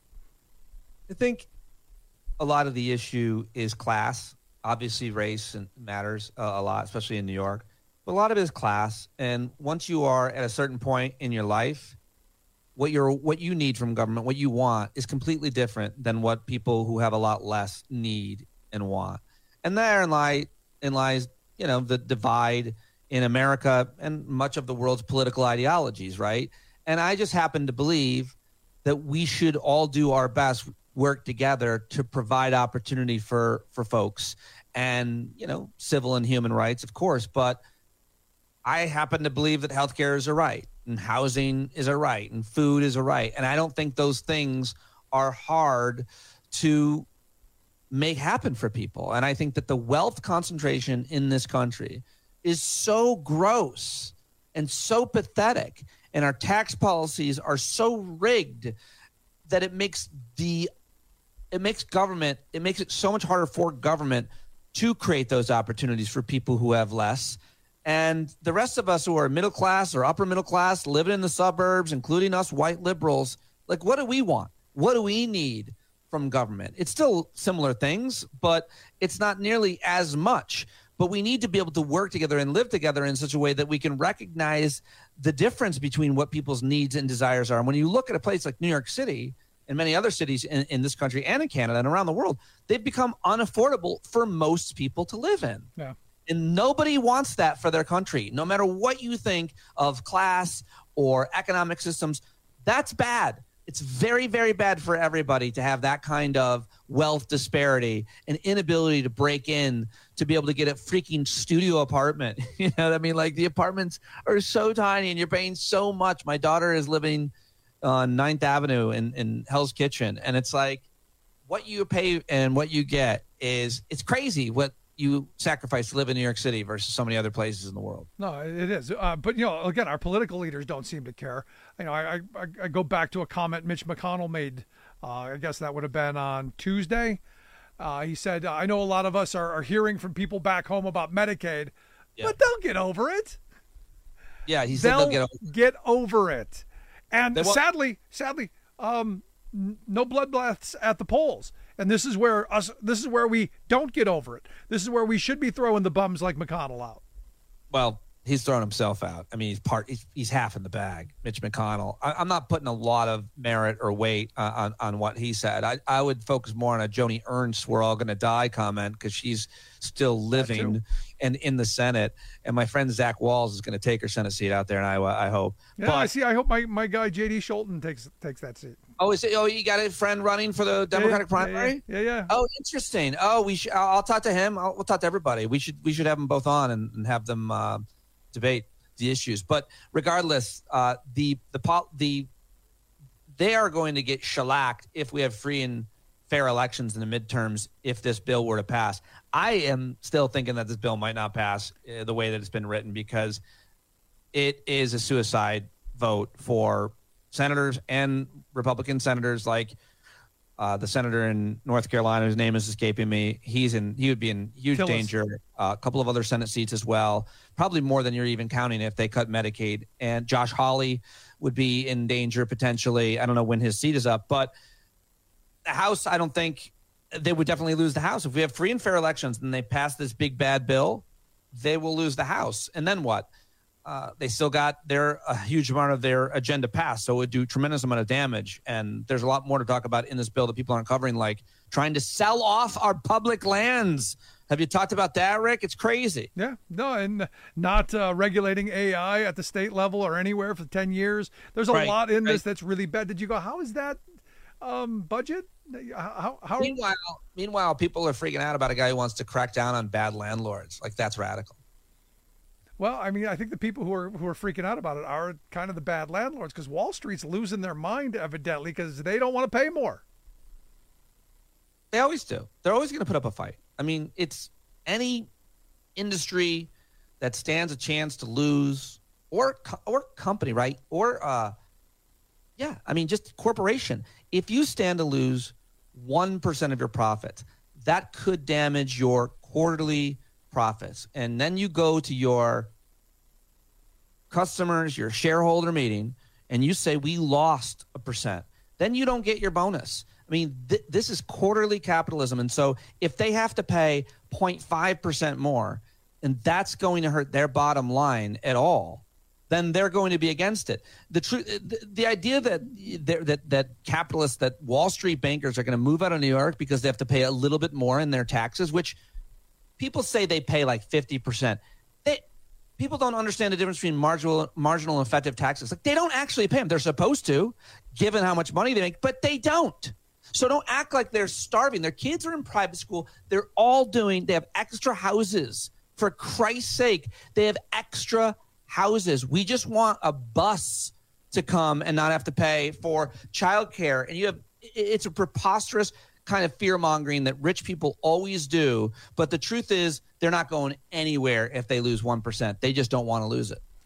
I think a lot of the issue is class. Obviously, race matters uh, a lot, especially in New York. But a lot of it is class. And once you are at a certain point in your life, what you're what you need from government, what you want, is completely different than what people who have a lot less need and want. And therein lie, in lies, you know, the divide in America and much of the world's political ideologies, right? And I just happen to believe that we should all do our best, work together to provide opportunity for, for folks, and, you know, civil and human rights, of course. But I happen to believe that healthcare is a right, and housing is a right, and food is a right. And I don't think those things are hard to make happen for people. And I think that the wealth concentration in this country is so gross and so pathetic. and our tax policies are so rigged that it makes the it makes government it makes it so much harder for government to create those opportunities for people who have less. And the rest of us who are middle class or upper middle class, living in the suburbs, including us white liberals, like, what do we want? What do we need from government? It's still similar things, but it's not nearly as much. But we need to be able to work together and live together in such a way that we can recognize the difference between what people's needs and desires are. And when you look at a place like New York City and many other cities in, in this country and in Canada and around the world, they've become unaffordable for most people to live in. Yeah. And nobody wants that for their country. No matter what you think of class or economic systems, that's bad. It's very, very bad for everybody to have that kind of wealth disparity and inability to break in to be able to get a freaking studio apartment. You know what I mean? Like, the apartments are so tiny and you're paying so much. My daughter is living on Ninth Avenue in, in Hell's Kitchen. And it's like, what you pay and what you get is, it's crazy what you sacrifice to live in New York City versus so many other places in the world. No, it is. Uh, but, you know, again, our political leaders don't seem to care. You know, I, I, I go back to a comment Mitch McConnell made. Uh, I guess that would have been on Tuesday. Uh, he said, I know a lot of us are, are hearing from people back home about Medicaid, yeah. but they'll get over it. Yeah, he said they'll, they'll get over, get over it. And they sadly, sadly, um, n- no bloodbaths at the polls. And this is where us. This is where we don't get over it. This is where we should be throwing the bums like McConnell out. Well, he's throwing himself out. I mean, he's part. He's, he's half in the bag, Mitch McConnell. I, I'm not putting a lot of merit or weight uh, on on what he said. I, I would focus more on a Joni Ernst "We're all going to die" comment, because she's still living and in the Senate. And my friend Zach Walz is going to take her Senate seat out there in Iowa, I hope. Yeah, but, I see. I hope my, my guy J D Scholten takes takes that seat. Oh, is it? Oh, you got a friend running for the Democratic yeah, primary? Yeah, yeah, yeah. Oh, interesting. Oh, we should. I'll, I'll talk to him. I'll, we'll talk to everybody. We should. We should have them both on and, and have them uh, debate the issues. But regardless, uh, the the the they are going to get shellacked if we have free and fair elections in the midterms. If this bill were to pass, I am still thinking that this bill might not pass uh, the way that it's been written, because it is a suicide vote for senators and Republican senators, like uh, the senator in North Carolina, whose name is escaping me. He's in. He would be in huge Tillis. danger. Uh, a couple of other Senate seats as well, probably more than you're even counting if they cut Medicaid. And Josh Hawley would be in danger potentially. I don't know when his seat is up, but the House, I don't think they would definitely lose the House if we have free and fair elections and they pass this big bad bill. They will lose the House, and then what? Uh, they still got their a huge amount of their agenda passed, so it would do tremendous amount of damage. And there's a lot more to talk about in this bill that people aren't covering, like trying to sell off our public lands. Have you talked about that, Rick? It's crazy. Yeah, no, and not uh, regulating A I at the state level or anywhere for ten years. There's a right, lot in right. this that's really bad. Did you go, how is that um, budget? How, how? Meanwhile, meanwhile, people are freaking out about a guy who wants to crack down on bad landlords. Like, that's radical. Well, I mean, I think the people who are who are freaking out about it are kind of the bad landlords, because Wall Street's losing their mind, evidently, because they don't want to pay more. They always do. They're always going to put up a fight. I mean, it's any industry that stands a chance to lose, or or company, right? Or, uh, yeah, I mean, just corporation. If you stand to lose one percent of your profits, that could damage your quarterly profits. And then you go to your customers, your shareholder meeting, and you say, we lost a percent. Then you don't get your bonus. I mean, th- this is quarterly capitalism. And so if they have to pay zero point five percent more, and that's going to hurt their bottom line at all, then they're going to be against it. The truth, the, the idea that, that that capitalists, that Wall Street bankers are going to move out of New York because they have to pay a little bit more in their taxes, which people say they pay like fifty percent. They, people don't understand the difference between marginal, marginal and effective taxes. Like, they don't actually pay them. They're supposed to, given how much money they make, but they don't. So don't act like they're starving. Their kids are in private school. They're all doing, they have extra houses. For Christ's sake, they have extra houses. We just want a bus to come and not have to pay for childcare. And you have, it's a preposterous kind of fear-mongering that rich people always do. But the truth is, they're not going anywhere if they lose one percent. They just don't want to lose it.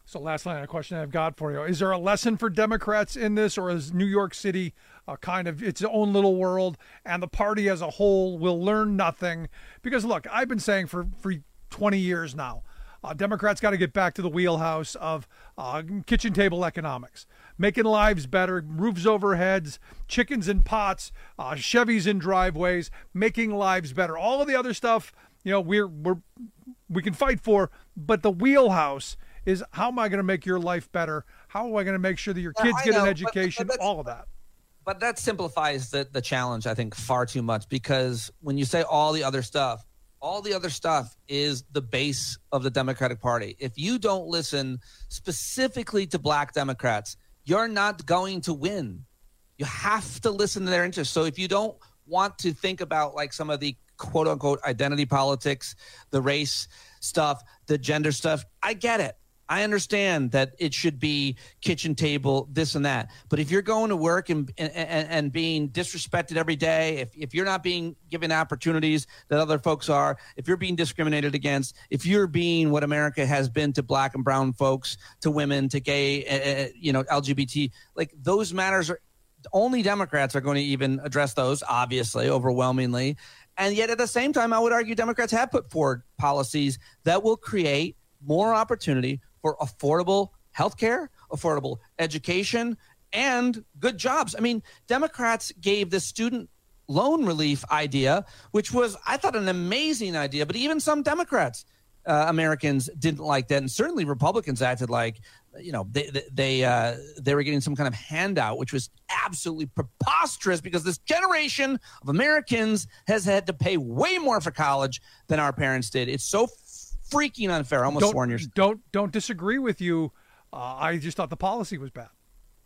So last line of question I've got for you. Is there a lesson for Democrats in this, or is New York City uh, kind of its own little world and the party as a whole will learn nothing? Because, look, I've been saying for, for twenty years now, uh, Democrats got to get back to the wheelhouse of uh, kitchen table economics, making lives better, roofs over heads, chickens in pots, uh, Chevys in driveways, making lives better. All of the other stuff, you know, we're, we're, we can fight for, but the wheelhouse is how am I going to make your life better? How am I going to make sure that your kids I get know, an but- education? but All of that. But that simplifies the, the challenge, I think, far too much, because when you say all the other stuff, all the other stuff is the base of the Democratic Party. If you don't listen specifically to black Democrats, you're not going to win. You have to listen to their interests. So if you don't want to think about like some of the quote unquote identity politics, the race stuff, the gender stuff, I get it. I understand that it should be kitchen table, this and that. But if you're going to work and and, and being disrespected every day, if, if you're not being given opportunities that other folks are, if you're being discriminated against, if you're being what America has been to black and brown folks, to women, to gay, uh, you know, L G B T, like those matters are only Democrats are going to even address those, obviously, overwhelmingly. And yet at the same time, I would argue Democrats have put forward policies that will create more opportunity for affordable health care, affordable education, and good jobs. I mean, Democrats gave the student loan relief idea, which was, I thought, an amazing idea, but even some Democrats, uh, Americans didn't like that. And certainly Republicans acted like, you know, they they they, uh, they were getting some kind of handout, which was absolutely preposterous because this generation of Americans has had to pay way more for college than our parents did. It's so freaking unfair. I almost don't, sworn you're... Don't, don't disagree with you. Uh, I just thought the policy was bad.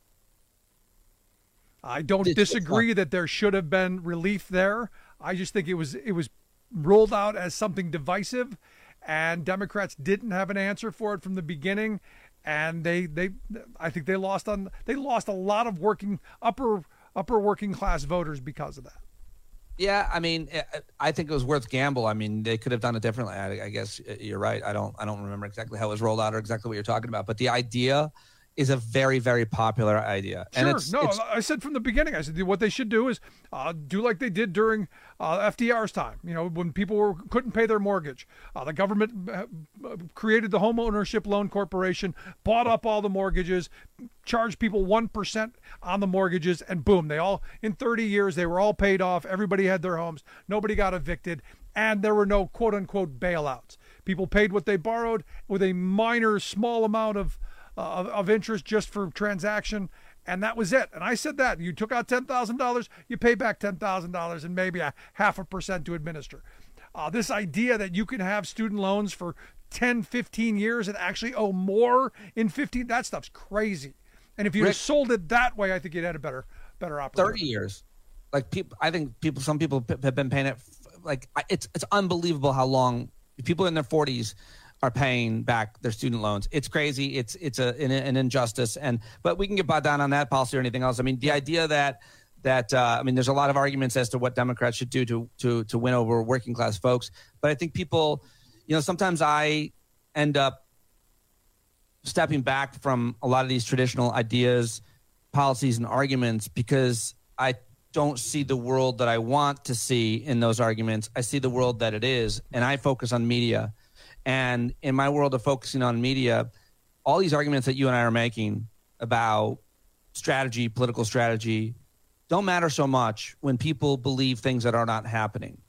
I don't It's disagree that there should have been relief there. I just think it was it was rolled out as something divisive, and Democrats didn't have an answer for it from the beginning. And they, they, I think they lost on they lost a lot of working upper upper working class voters because of that. Yeah, I mean, I think it was worth gamble. I mean, they could have done it differently. I, I guess you're right. I don't, I don't remember exactly how it was rolled out or exactly what you're talking about. But the idea is a very, very popular idea. Sure. And it's, no, it's, I said from the beginning, I said what they should do is uh, do like they did during uh, F D R's time. You know, when people were couldn't pay their mortgage, uh, the government uh, created the Home Ownership Loan Corporation, bought up all the mortgages, charged people one percent on the mortgages, and boom, they all, in thirty years, they were all paid off. Everybody had their homes. Nobody got evicted. And there were no quote unquote bailouts. People paid what they borrowed with a minor, small amount of Uh, of, of interest just for transaction, and that was it. And I said that you took out ten thousand dollars, you pay back ten thousand dollars and maybe a half a percent to administer. Uh, this idea that you can have student loans for ten, fifteen years and actually owe more in fifteen, that stuff's crazy. And if you had sold it that way, I think you'd had a better, better opportunity. thirty years. Like people, I think people, some people have been paying it. Like it's, it's unbelievable how long people in their forties are paying back their student loans. It's crazy. It's it's a an, an injustice. And but we can get bogged down on that policy or anything else. I mean, the idea that that uh, I mean, there's a lot of arguments as to what Democrats should do to to to win over working class folks. But I think people, you know, sometimes I end up stepping back from a lot of these traditional ideas, policies, and arguments because I don't see the world that I want to see in those arguments. I see the world that it is, and I focus on media. And in my world of focusing on media, all these arguments that you and I are making about strategy, political strategy, don't matter so much when people believe things that are not happening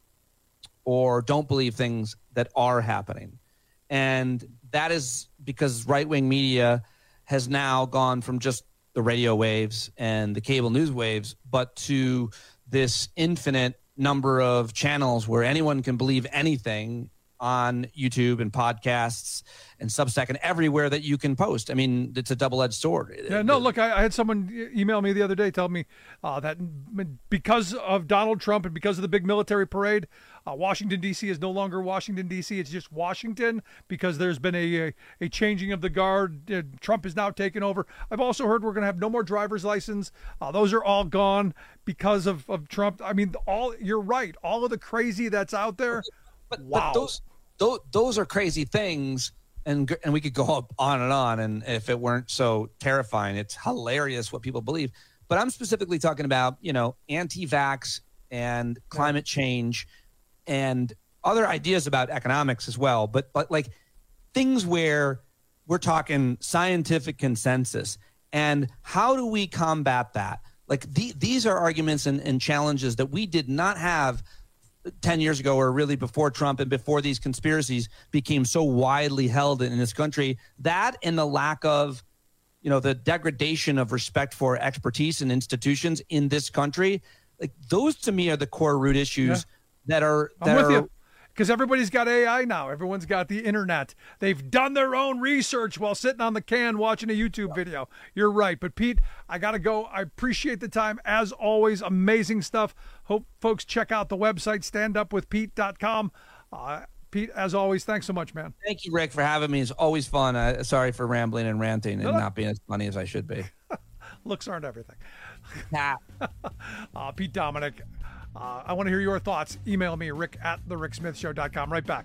or don't believe things that are happening. And that is because right-wing media has now gone from just the radio waves and the cable news waves, but to this infinite number of channels where anyone can believe anything on YouTube and podcasts and Substack and everywhere that you can post. I mean, it's a double-edged sword. Yeah, no, look, I, I had someone email me the other day tell me uh, that because of Donald Trump and because of the big military parade, uh, Washington, D C is no longer Washington, D C. It's just Washington because there's been a, a, a changing of the guard. Uh, Trump is now taken over. I've also heard we're going to have no more driver's license. Uh, those are all gone because of, of Trump. I mean, all you're right. All of the crazy that's out there. But, wow. but those, those those are crazy things and and we could go up on and on. And if it weren't so terrifying, it's hilarious what people believe. But I'm specifically talking about, you know, anti-vax and climate change and other ideas about economics as well. But, but like things where we're talking scientific consensus. And how do we combat that? Like the, these are arguments and, and challenges that we did not have ten years ago, or really before Trump and before these conspiracies became so widely held in this country. That and the lack of, you know, the degradation of respect for expertise and institutions in this country, like those to me are the core root issues yeah. that are. That I'm with are, you. Because everybody's got A I now. Everyone's got the internet. They've done their own research while sitting on the can watching a YouTube video. You're right. But, Pete, I got to go. I appreciate the time. As always, amazing stuff. Hope folks check out the website, stand up with pete dot com. Uh, Pete, as always, thanks so much, man. Thank you, Rick, for having me. It's always fun. Uh, sorry for rambling and ranting and no. not being as funny as I should be. Looks aren't everything. Nah. uh, Pete Dominick. Uh, I want to hear your thoughts. Email me, rick at the rick smith show dot com. Right back.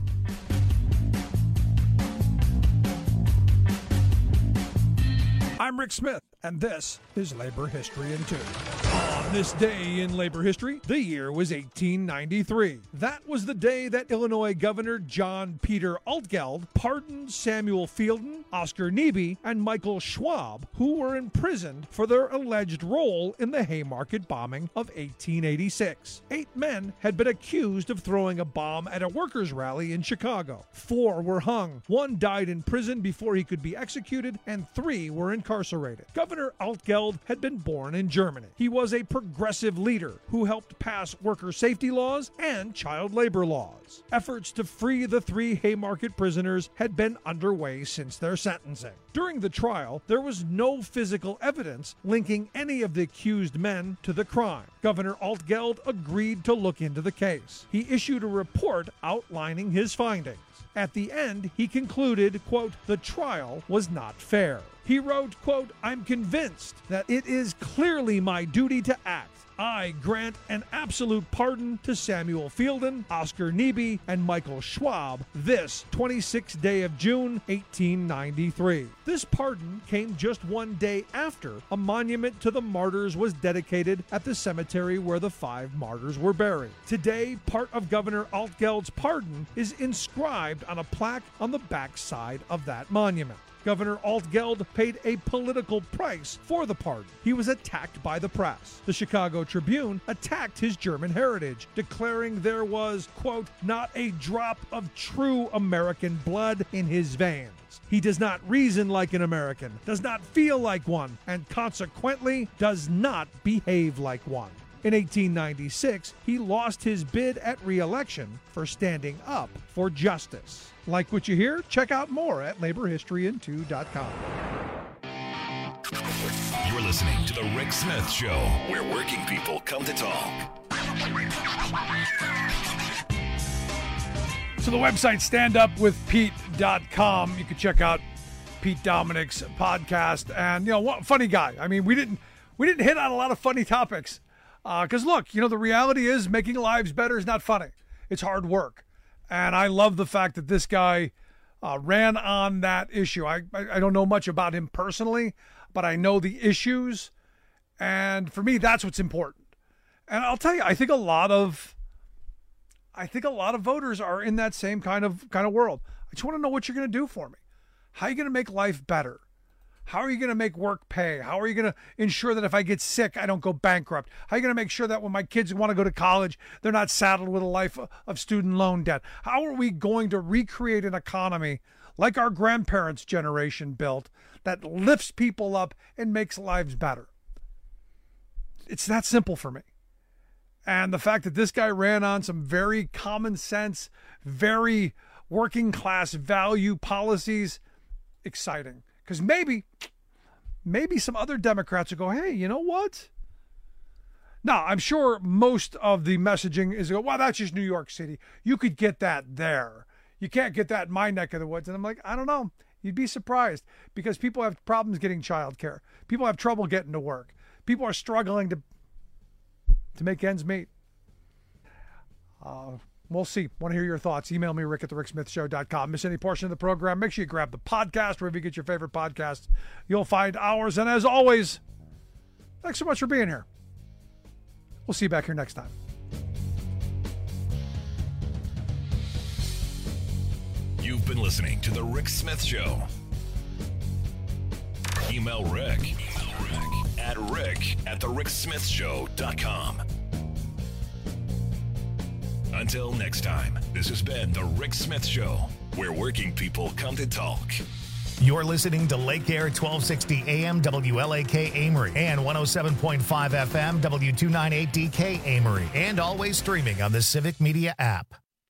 I'm Rick Smith, and this is Labor History in Two. On this day in labor history, the year was eighteen ninety-three. That was the day that Illinois Governor John Peter Altgeld pardoned Samuel Fielden, Oscar Neebe, and Michael Schwab, who were imprisoned for their alleged role in the Haymarket bombing of eighteen eighty-six. Eight men had been accused of throwing a bomb at a workers' rally in Chicago. Four were hung. One died in prison before he could be executed, and three were incarcerated. Governor Altgeld had been born in Germany. He was a progressive leader who helped pass worker safety laws and child labor laws. Efforts to free the three Haymarket prisoners had been underway since their sentencing. During the trial, there was no physical evidence linking any of the accused men to the crime. Governor Altgeld agreed to look into the case. He issued a report outlining his findings. At the end, he concluded, quote, the trial was not fair. He wrote, quote, I'm convinced that it is clearly my duty to act. I grant an absolute pardon to Samuel Fielden, Oscar Neebe, and Michael Schwab this twenty-sixth day of June, eighteen ninety-three. This pardon came just one day after a monument to the martyrs was dedicated at the cemetery where the five martyrs were buried. Today, part of Governor Altgeld's pardon is inscribed on a plaque on the back side of that monument. Governor Altgeld paid a political price for the pardon. He was attacked by the press. The Chicago Tribune attacked his German heritage, declaring there was, quote, not a drop of true American blood in his veins. He does not reason like an American, does not feel like one, and consequently does not behave like one. In eighteen ninety-six, he lost his bid at re-election for standing up for justice. Like what you hear? Check out more at labor history in two dot com. You're listening to The Rick Smith Show, where working people come to talk. So the website stand up with pete dot com. You can check out Pete Dominick's podcast. And, you know, what funny guy. I mean, we didn't we didn't hit on a lot of funny topics. Because, uh, look, you know, the reality is making lives better is not funny. It's hard work. And I love the fact that this guy uh, ran on that issue. I, I I don't know much about him personally, but I know the issues. And for me, that's what's important. And I'll tell you, I think a lot of I think a lot of voters are in that same kind of kind of world. I just want to know what you're going to do for me. How are you going to make life better? How are you going to make work pay? How are you going to ensure that if I get sick, I don't go bankrupt? How are you going to make sure that when my kids want to go to college, they're not saddled with a life of student loan debt? How are we going to recreate an economy like our grandparents' generation built that lifts people up and makes lives better? It's that simple for me. And the fact that this guy ran on some very common sense, very working class value policies, exciting. Because maybe, maybe some other Democrats will go, hey, you know what? Now, I'm sure most of the messaging is, well, that's just New York City. You could get that there. You can't get that in my neck of the woods. And I'm like, I don't know. You'd be surprised because people have problems getting childcare. People have trouble getting to work. People are struggling to to make ends meet. Uh, We'll see. Want to hear your thoughts? Email me, rick at the rick smith show dot com. Miss any portion of the program, make sure you grab the podcast wherever you get your favorite podcast. You'll find ours. And as always, thanks so much for being here. We'll see you back here next time. You've been listening to The Rick Smith Show. Email Rick, Email Rick at rick at the rick smith show dot com. Until next time, this has been The Rick Smith Show, where working people come to talk. You're listening to Lake Air twelve sixty A M W L A K Amory and one oh seven point five F M W two ninety-eight D K Amory, and always streaming on the Civic Media app.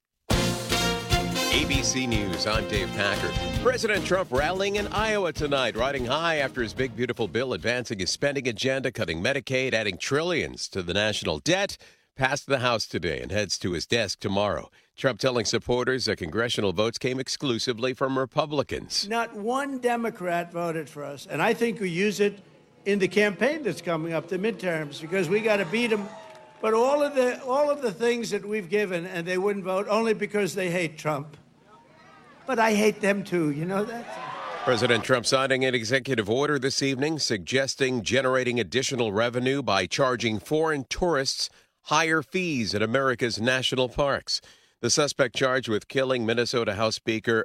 A B C News, I'm Dave Packer. President Trump rallying in Iowa tonight, riding high after his big, beautiful bill advancing his spending agenda, cutting Medicaid, adding trillions to the national debt. Passed the House today and heads to his desk tomorrow. Trump telling supporters that congressional votes came exclusively from Republicans. Not one Democrat voted for us, and I think we use it in the campaign that's coming up, the midterms, because we got to beat them. But all of the all of the things that we've given, and they wouldn't vote only because they hate Trump. But I hate them too, you know that? President Trump signing an executive order this evening suggesting generating additional revenue by charging foreign tourists higher fees at America's national parks. The suspect charged with killing Minnesota House Speaker